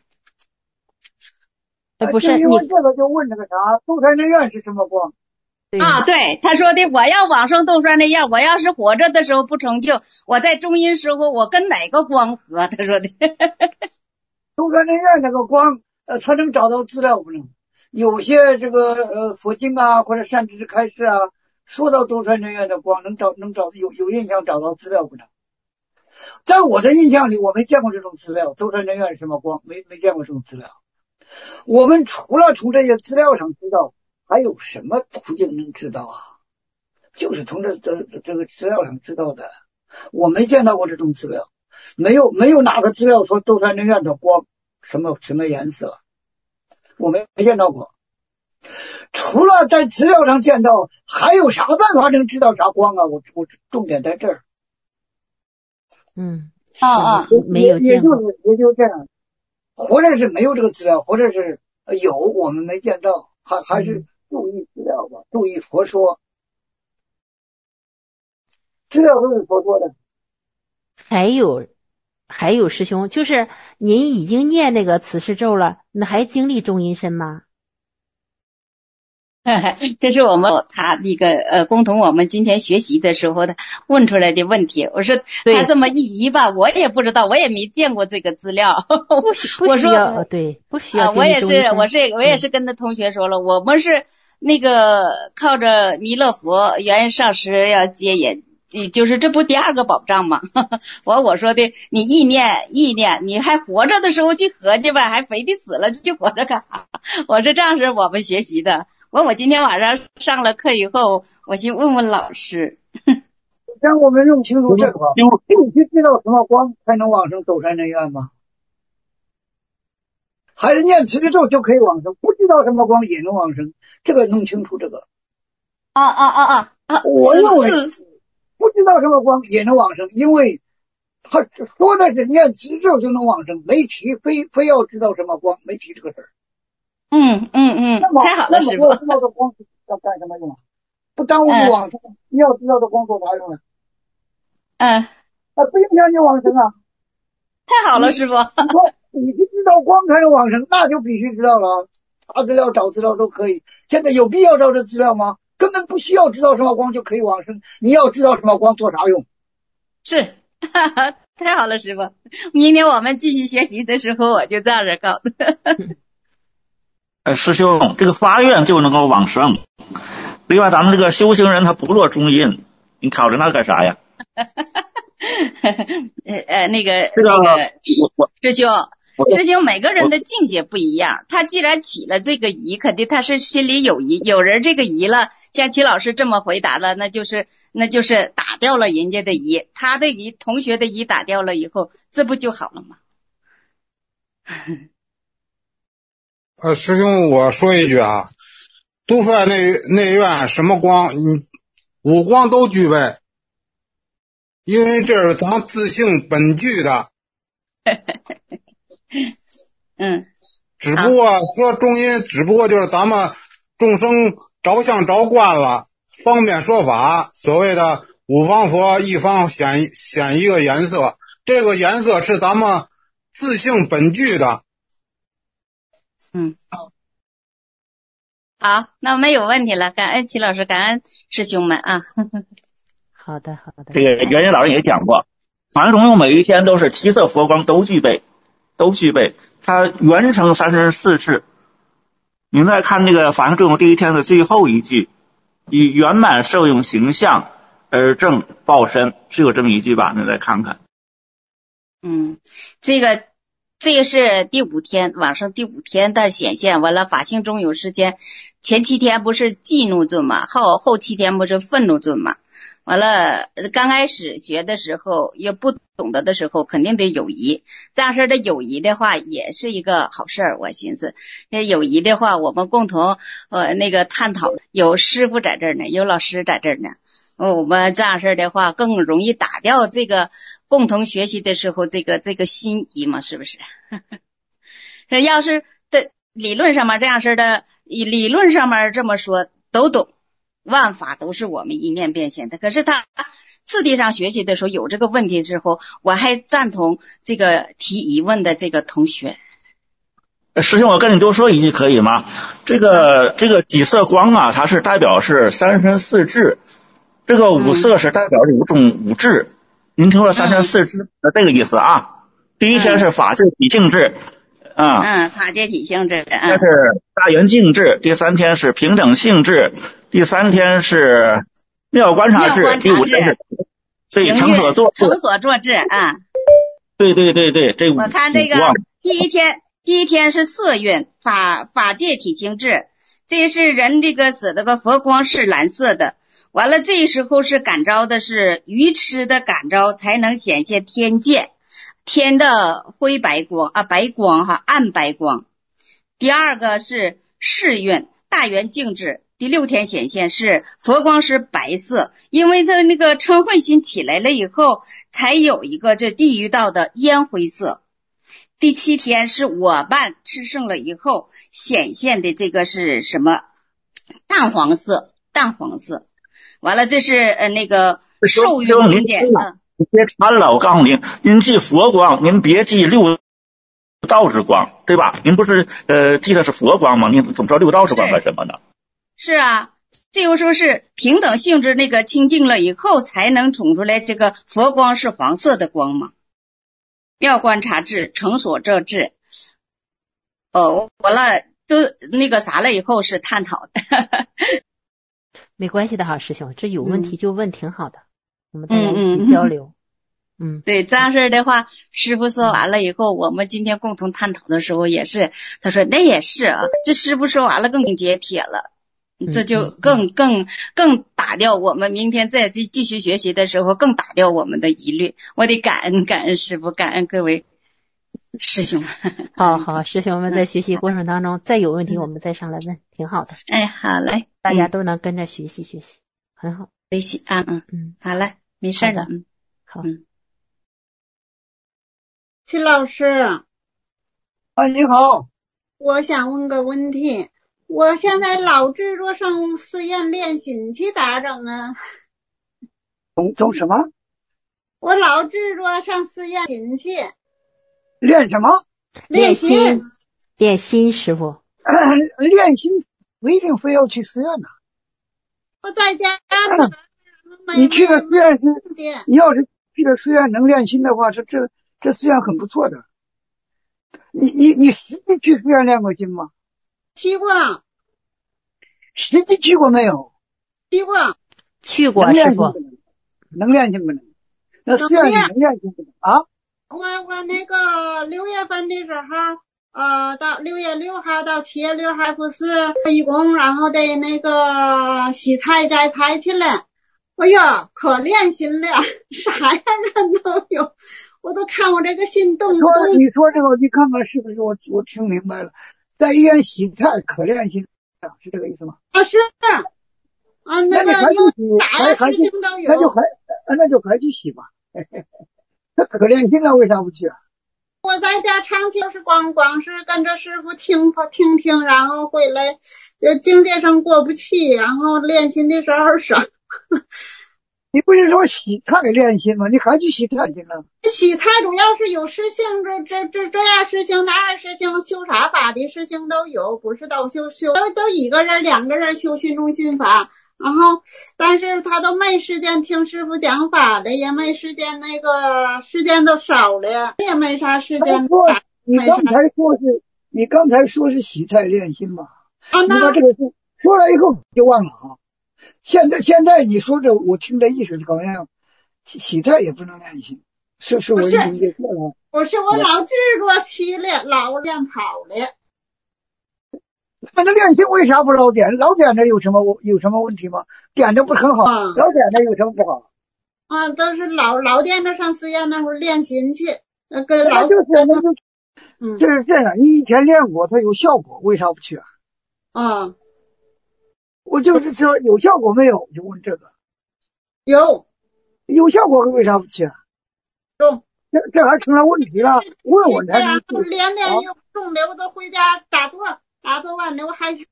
呃，不是你问这个就问这个啥，东山内院是什么光？ 啊，对，他说的我要往生东山内院，我要是活着的时候不成就，我在中阴时候我跟哪个光合？他说的。 东山内院那个光，呃，他能找到资料不能？有些这个呃佛经啊或者善知识开示啊，说到东山内院的光，能找能找有有印象找到资料不能？在我的印象里，我没见过这种资料。东山内院是什么光？没没见过这种资料。我们除了从这些资料上知道，还有什么途径能知道啊？就是从这这这个资料上知道的。我没见到过这种资料，没有没有哪个资料说东山内院的光什么什么颜色，我没没见到过。除了在资料上见到，还有啥办法能知道啥光啊？我我重点在这儿。 嗯， 啊啊， 没有见过， 也就是也就这样。活着是没有这个资料，活着是有，我们没见到，还还是注意资料吧，注意佛说，资料都是佛说的。 还有还有师兄，就是您已经念那个慈氏咒了，那还经历中阴身吗？ 这是我们他那个呃共同我们今天学习的时候的问出来的问题。我说他这么一疑吧，我也不知道，我也没见过这个资料。 不需不需要，对，不需要、 啊。我也是，我是我也是跟他同学说了，嗯、我们是那个靠着弥勒佛原上师要接引。就是这不第二个保障吗？我我说的，你意念意念，你还活着的时候去合计吧，还非得死了就活着干啥？我说这样是我们学习的。我我今天晚上上了课以后，我去问问老师。 让我们弄清楚这个，必须知道什么光才能往生走山内院吗？还是念慈氏咒就可以往生？不知道什么光也能往生？这个弄清楚这个。 啊啊啊啊啊！ 我认为不知道什么光也能往生，因为他说的是念慈氏咒就能往生，没提非非要知道什么光，没提这个事儿。 嗯嗯嗯，太好了，师傅。 那么我知道的光要干什么用？不耽误你往生，嗯、你要知道的光做啥用呢？ 嗯， 啊，不影响你往生啊。 太好了，师傅。 你说你是知道光才能往生，那就必须知道了。查资料、找资料都可以。现在有必要找这资料吗？根本不需要知道什么光就可以往生。你要知道什么光做啥用？ 是，哈哈，太好了，师傅。明天我们继续学习的时候，我就这样搞的。 呃，师兄，这个发愿就能够往生。另外，咱们这个修行人他不落中阴，你考虑那干啥呀？ 呃呃，那个、 这个、 那个师兄， 我师兄，每个人的境界不一样，他既然起了这个疑，肯定他是心里有疑。有人这个疑了，像齐老师这么回答了，那就是那就是打掉了人家的疑，他的疑，同学的疑打掉了以后，这不就好了吗？ 呃，师兄，我说一句啊，都说内内院什么光，嗯，五光都具备，因为这是咱自性本具的。 嗯， 只不过说中阴，只不过就是咱们众生着相着惯了，方便说法。所谓的五方佛一方显显一个颜色，这个颜色是咱们自性本具的。 嗯，好，那我们有问题了，感恩齐老师，感恩师兄们啊。 好的，好的。 这个袁云老师也讲过，法中用每一天都是七色佛光都具备，都具备。它圆成三十四世。您再看这个法相中第一天的最后一句，以圆满受用形象而正报身，是有这么一句吧？您再看看。 嗯，这个。这个是第五天，往生第五天的显现。完了，法性中有时间，前七天不是嫉怒尊嘛，后后七天不是愤怒尊嘛。完了，刚开始学的时候，也不懂得的时候，肯定得有疑。这样式的有疑的话，也是一个好事儿。我寻思，有疑的话，我们共同呃那个探讨。有师傅在这儿呢，有老师在这儿呢。我们这样式的话，更容易打掉这个共同学习的时候这个这个心疑嘛，是不是？要是的理论上面这样式的，理论上面这么说都懂， 万法都是我们一念变现的。可是他次第上学习的时候有这个问题之后，我还赞同这个提疑问的这个同学。 师兄，我跟你多说一句可以吗？这个这个几色光啊，它是代表是三身四智，这个五色是代表是五种五智。您听说三身四智的这个意思啊？第一天是法界体性智，啊， 嗯，法界体性智， 这是大圆净智。第三天是平等性智，第三天是妙观察智，第五天是对成所作成所作智啊。 对对对对，这我看这个第一天。第一天是色蕴法法界体性智，这是人这个死这个佛光是蓝色的，完了这时候是感召的是愚痴的感召才能显现天界，天的灰白光啊白光哈暗白光。第二个是世蕴大圆净智，第六天显现是佛光是白色，因为它那个嗔恚心起来了以后才有一个这地狱道的烟灰色。第七天是我伴吃剩了以后显现的这个是什么？淡黄色，淡黄色。完了，这是呃那个受孕经典。 您别掺了，我告诉您，您记佛光，您别记六道之光，对吧？您不是呃记的是佛光吗？您总知道六道之光干什么呢？ 是啊，这个时候是平等性质那个清净了以后才能冲出来，这个佛光是黄色的光嘛。妙观察智，成所作智。哦，我了都那个啥了以后是探讨的。 没关系的哈，师兄，这有问题就问，挺好的，我们大家一起交流。嗯， 对，这样式的话，师傅说完了以后，我们今天共同探讨的时候也是，他说那也是啊，这师傅说完了更解铁了。这就更更更打掉我们明天再继继续学习的时候更打掉我们的疑虑。我得感恩感恩师父，感恩各位师兄。 好好，师兄们在学习过程当中再有问题我们再上来问，挺好的。 哎，好嘞， 大家都能跟着学习学习，很好。 学习啊，嗯嗯，好嘞，没事的，嗯， 好。 嗯， 徐老师， 啊，你好， 我想问个问题。我现在老执着上寺院练心去咋整啊？ 懂懂什么？ 我老执着上寺院心去。 练什么？ 练心。练心，师傅。 呃、练心不一定非要去寺院呐。 我在家。 嗯、你去的寺院是，你要是去的寺院能练心的话，这这这寺院很不错的。你你你实际去寺院练过心吗？ 去过。 实际去过没有？ 去过。 去过，师傅。 能练心不能？那寺院里能练心不能啊？ 我我那个六月份的时候，呃，到六月六号到七月六号不是义工，然后得那个洗菜摘菜去了。哎呀，可练心了，啥样人都有，我都看我这个心动不动。 你说这个，你看看是不是我我听明白了？在医院洗菜可练心。是这个意思吗？ 啊，是啊，那个有啥样事情都有， 那就还那就还去洗吧。那可练心了，为啥不去啊？ 我在家长期是光光是跟着师傅听听听，然后回来就境界上过不去，然后练心的时候少。 你不是说洗菜练心吗？你还去洗菜去了？ 洗菜主要是有师兄，这这这这样师兄那样师兄修啥法的师兄都有，不是都修修都都一个人两个人修心中心法，然后但是他都没时间听师傅讲法了，也没时间那个时间都少了，也没啥时间。 你刚才说是你刚才说是洗菜练心嘛？ 啊， 那你把这个说说了以后就忘了啊。现在现在你说这，我听这意思好像洗洗菜也不能练心，是是我理解错了。 不是我老执着去了，老练跑了。 那个练心为啥不老点？老点着有什么有什么问题吗？点着不是很好， 啊、 老点着有什么不好？ 啊，都是老老点着上寺院那会儿练心去，呃，跟老就是那就嗯， 这是这样，你以前练过，它有效果，为啥不去啊？ 啊。 我就是说有效果没有，就问这个。 有， 有效果为啥不去啊？ 有， 这这还成了问题了。问我才能去。 连连又中了，我都回家打坐，打坐完了我还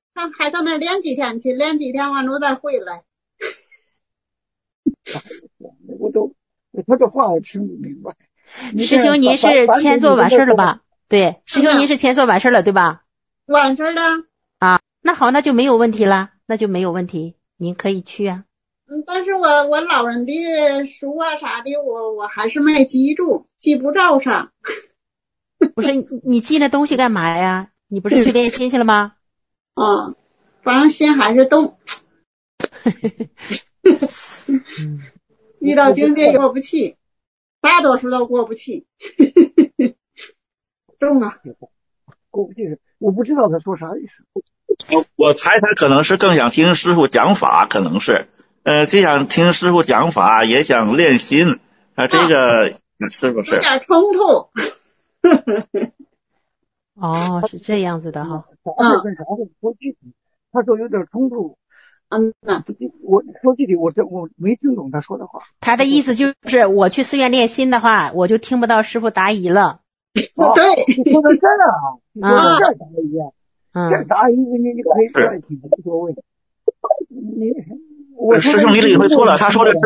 他还上那练几天去，练几天完了再回来。 我都他这话我听不明白。 师兄，您是签做完事了吧？对，师兄您是签做完事了对吧？ 完事了。 啊，那好，那就没有问题了，那就没有问题，您可以去啊。 嗯，但是我我老人的书啊啥的，我我还是没记住，记不着上。 不是你记那东西干嘛呀？你不是去练心去了吗？ 啊，反正心还是动。遇到境界过不去，大多数都过不去。重啊， 过不去，我不知道他说啥意思。 我我猜他可能是更想听师傅讲法，可能是呃既想听师傅讲法，也想练心啊，这个、啊、是不是有点冲突？ 哦，是这样子的哈。 嗯，跟啥的说具体，他说有点冲突。 嗯，那我说具体，我这我没听懂他说的话。 他的意思就是我去寺院练心的话，我就听不到师傅答疑了。 哦、对，你说到这儿啊，你说到这儿答疑啊， 嗯， 这答疑你你可以再听，无所谓。你我师兄你理会错了，他说的是。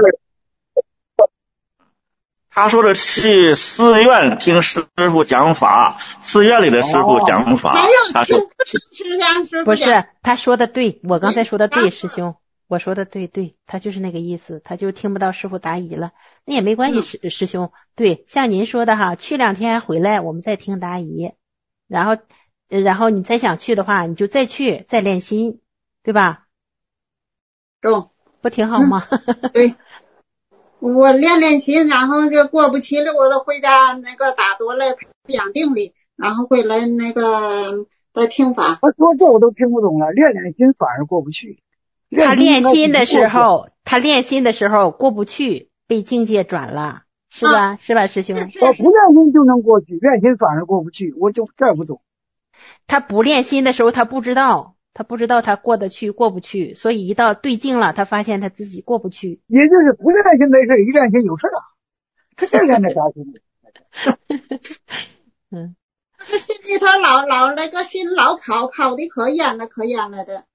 他说的是寺院听师傅讲法，寺院里的师傅讲法。 没有他说不是，他说的对，我刚才说的对，师兄，我说的对对，他就是那个意思，他就听不到师傅答疑了，那也没关系，师、嗯、师兄，对，像您说的哈，去两天回来，我们再听答疑，然后然后你再想去的话，你就再去再练心，对吧？ 中， 不挺好吗？ 嗯、对。我练练心，然后就过不去了，我都回家那个打多了培养定力，然后回来那个再听法。 他说这我都听不懂了，练练心反而过不去。 他练心的时候，他练心的时候过不去，被境界转了，是吧？啊、是吧，师兄？ 我不练心就能过去，练心反而过不去，我就这不懂。 他不练心的时候，他不知道。他不知道他过得去过不去，所以一到对境了，他发现他自己过不去。 也就是不练心没事，一练心有事啊。这这练的啥心？ 嗯， 这心里头老老那个心老跑跑的可远了可远了的。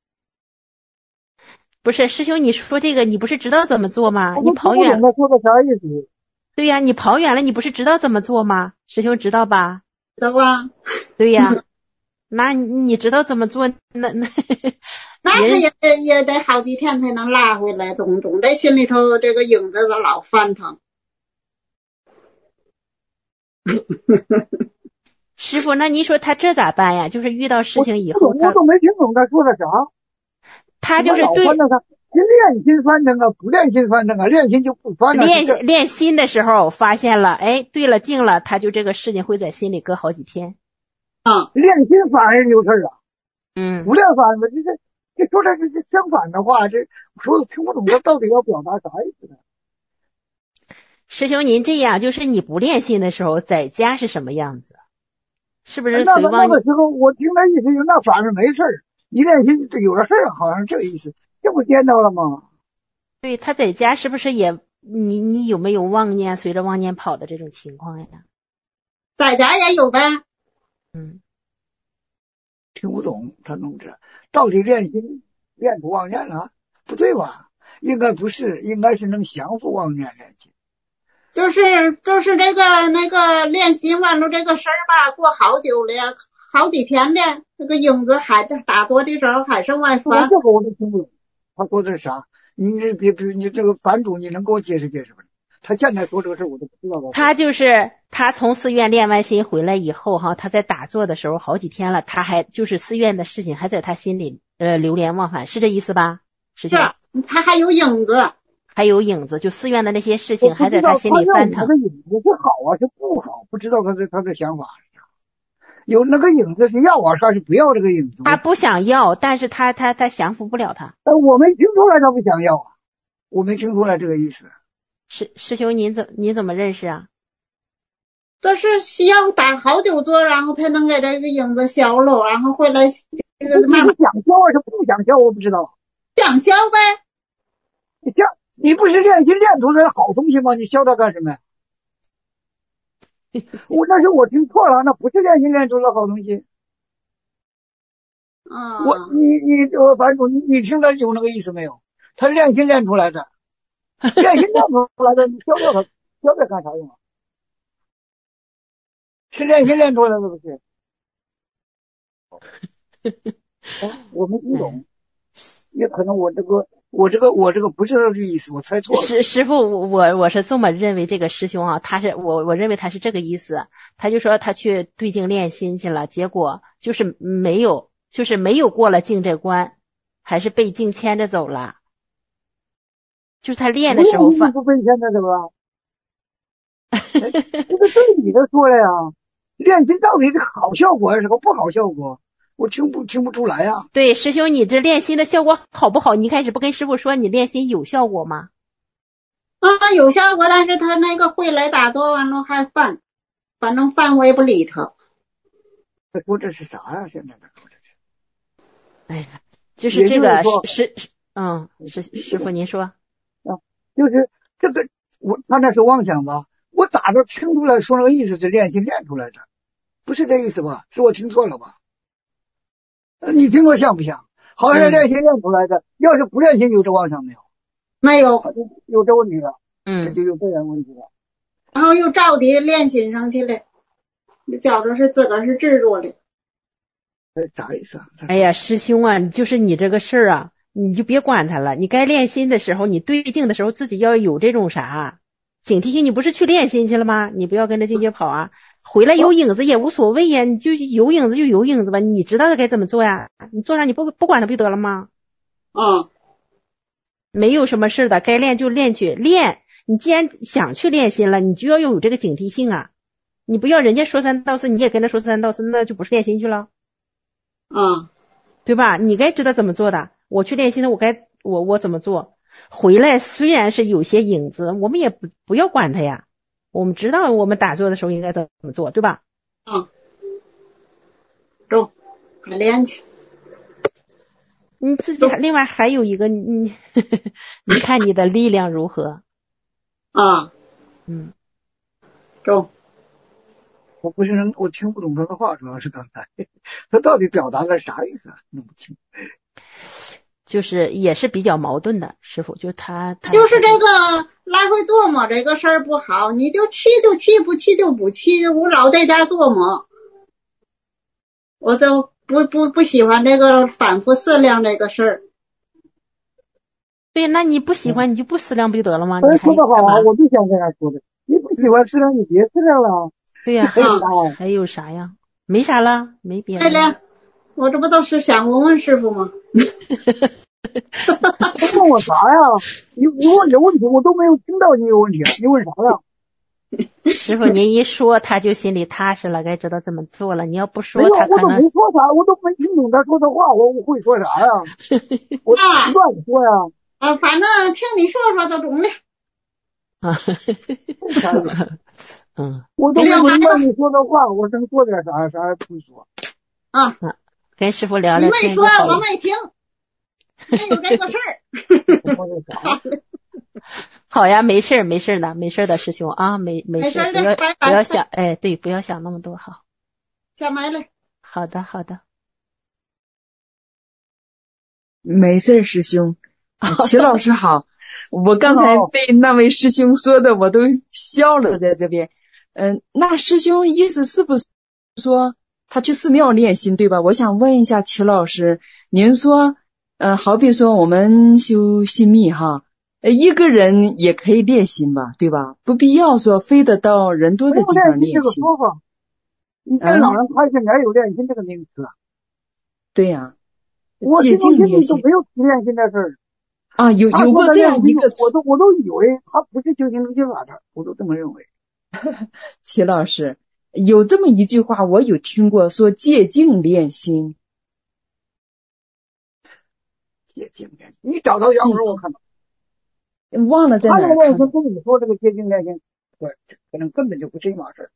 不是师兄，你说这个你不是知道怎么做吗？你跑远了，说的啥意思？ 对呀、啊，你跑远了，你不是知道怎么做吗？师兄知道吧？ 知道吧？ 对呀、啊。那你知道怎么做？那那那他也得也得好几天才能拉回来，总总在心里头这个影子都老翻腾。 师傅，那您说他这咋办呀？就是遇到事情以后， 我, 我都没听懂他说的啥。 他就是对练心翻腾啊，不练心翻腾啊，练心就不翻腾。 练练心的时候发现了，哎，对了，静了，他就这个事情会在心里搁好几天。 啊，练心反而有事啊， 嗯， 不练反而这这这说的是相反的话，这说的听不懂，他到底要表达啥意思呢？ 师兄，您这样就是你不练心的时候，在家是什么样子？是不是那随往？ 那个时候我听他意思，那反正没事儿，一练心有了事儿，好像是这个意思，这不颠倒了吗？ 对，他在家是不是也你你有没有妄念随着妄念跑的这种情况呀？ 在家也有呗。 嗯， 听不懂他弄这到底练心练出妄念了？不对吧？应该不是，应该是能降服妄念练心。 就是就是这个那个练心完了这个事儿吧，过好久了，好几天了，这个影子还打多的时候还剩外翻。 这个我都听不懂，他说的是啥？你这别别你这个版主，你能给我解释解释吗？他现在说这个事我都不知道了。 他就是他从寺院练完心回来以后哈，他在打坐的时候好几天了，他还就是寺院的事情还在他心里呃流连忘返，是这意思吧？是是，他还有影子， 还有影子，就寺院的那些事情还在他心里翻腾。 他的影子是好啊，是不好？不知道他的他的想法是啥。有那个影子是要啊，还是不要这个影子？ 他不想要，但是他他他降服不了他。 但我没听出来他不想要啊，我没听出来这个意思。 师师兄，您怎你怎么认识啊？ 这是需要打好久坐，然后才能给这个影子消了，然后回来这个慢慢想消还是不想消，我不知道。 想消呗。 你这你不是练心练出来好东西吗？你消它干什么呀？我那是我听错了，那不是练心练出来好东西。 嗯， 我你你我反正你你听他有那个意思没有？他练心练出来的，练心练出来的，你教这个教这干啥用啊？是练心练出来的不是？啊，我没听懂，也可能我这个我这个我这个不是他的意思，我猜错了。 师师傅，我我是这么认为，这个师兄啊，他是我我认为他是这个意思，他就说他去对镜练心去了，结果就是没有，就是没有过了镜这关，还是被镜牵着走了。就是他练的时候发不被牵着走了。这个对你的说的呀，练心到底是好效果还是个不好效果？我听不听不出来呀。 对，师兄，你这练心的效果好不好？你一开始不跟师傅说你练心有效果吗？ 啊，有效果，但是他那个回来打坐完了还犯，反正犯我也不理他。 他说这是啥呀？现在他说这是， 哎呀，就是这个师师嗯师师傅您说。 啊，就是这个我他那是妄想吧？我咋着听出来说那个意思是练心练出来的，不是这意思吧？是我听错了吧？你听说像不像？好像练心练出来的，嗯、要是不练心有这妄想没有？ 没有， 有这问题了， 嗯， 这就有这样问题了。 然后又照的练心上去了，觉着是自个儿是执着的。 哎，啥意思啊？ 哎呀，师兄啊，就是你这个事儿啊，你就别管他了。你该练心的时候，你对镜的时候，自己要有这种啥警惕性。你不是去练心去了吗？你不要跟着境界跑啊。回来有影子也无所谓呀，你就有影子就有影子吧，你知道该怎么做呀？你做上你不不管它不就得了吗？ 嗯， 没有什么事的，该练就练去练。你既然想去练心了，你就要有这个警惕性啊！你不要人家说三道四，你也跟着说三道四，那就不是练心去了。 嗯， 对吧？你该知道怎么做的。我去练心的，我该我我怎么做？回来虽然是有些影子，我们也不不要管它呀。我们知道我们打坐的时候应该怎么做，对吧？ 嗯，走，快练去。 你自己另外还有一个，你你看你的力量如何？ 啊， 嗯， 走。 我不是能，我听不懂他的话，主要是刚才他到底表达了啥意思啊？弄不清。 就是也是比较矛盾的，师傅，就他他就是这个来回琢磨这个事儿不好，你就去就去，不去就不去，我老在家琢磨，我都不不不喜欢这个反复思量这个事儿。 对，那你不喜欢你就不思量不就得了吗？ 哎， 你说的好啊，我就想这样说的。你不喜欢思量，你别思量了。 对呀、 啊， 还有啥呀？没啥了，没别的。 对了，我这不都是想问问师傅吗？ 问我啥呀？你你问这问题，我都没有听到你有问题，你问啥呀？ 师傅，您一说他就心里踏实了，该知道怎么做了。你要不说，他我都可能没说啥，我都没听懂他说的话，我我会说啥呀？我乱说呀。 啊，反正听你说说就中了。 啊，嗯， 我都没明白你说的话，我能说点啥？啥也不说。 啊， 跟师傅聊聊天。 你没说，我没听。没有这个事儿。 好呀，没事儿，没事儿的，没事儿的，师兄啊，没没事儿，不要不要想，哎，对，不要想那么多，好。 下麦了。 好的，好的。 没事儿，师兄。齐老师好，我刚才被那位师兄说的，我都笑了，在这边。嗯、呃，那师兄意思是不是说他去寺庙练心，对吧？我想问一下齐老师，您说，呃，好比说我们修心密哈，呃，一个人也可以练心吧，对吧？不必要说非得到人多的地方练心。 这个说法，你跟老人他现在有练心这个名词啊？ 对呀、啊， 我借镜练心都没有提练心的事儿。 啊，有有过这样一个词， 我都我都以为他不是修行能法的，我都这么认为。 齐老师有这么一句话，我有听过，说借镜练心。 借镜练心，你找到原文我看到。 忘了在哪儿看。 他那个跟你说这个借镜练心，可能根本就不是一码事。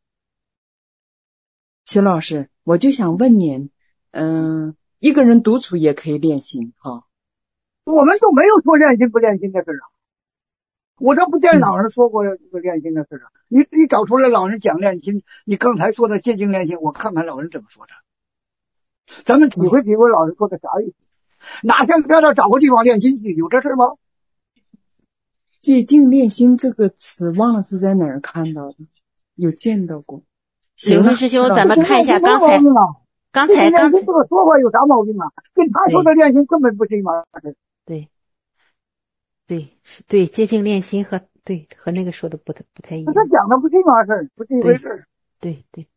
齐老师，我就想问您，嗯、呃，一个人独处也可以练心哈。 我们都没有说练心不练心的事啊，我都不见老人说过这个练心的事啊。你你找出来老人讲练心，你刚才说的借镜练心，我看看老人怎么说的。 咱们体会体会老师说的啥意思？哪像在那找个地方练心去，有这事吗？ 借境练心这个词忘了是在哪儿看到的，有见到过。 刘辉师兄，咱们看一下刚才刚才刚才这个说法有啥毛病啊？跟他说的练心根本不是一码事。 对，对，是对，接近练心和对和那个说的不太不太一样。 他讲的不是一码事，不是一回事。 对对。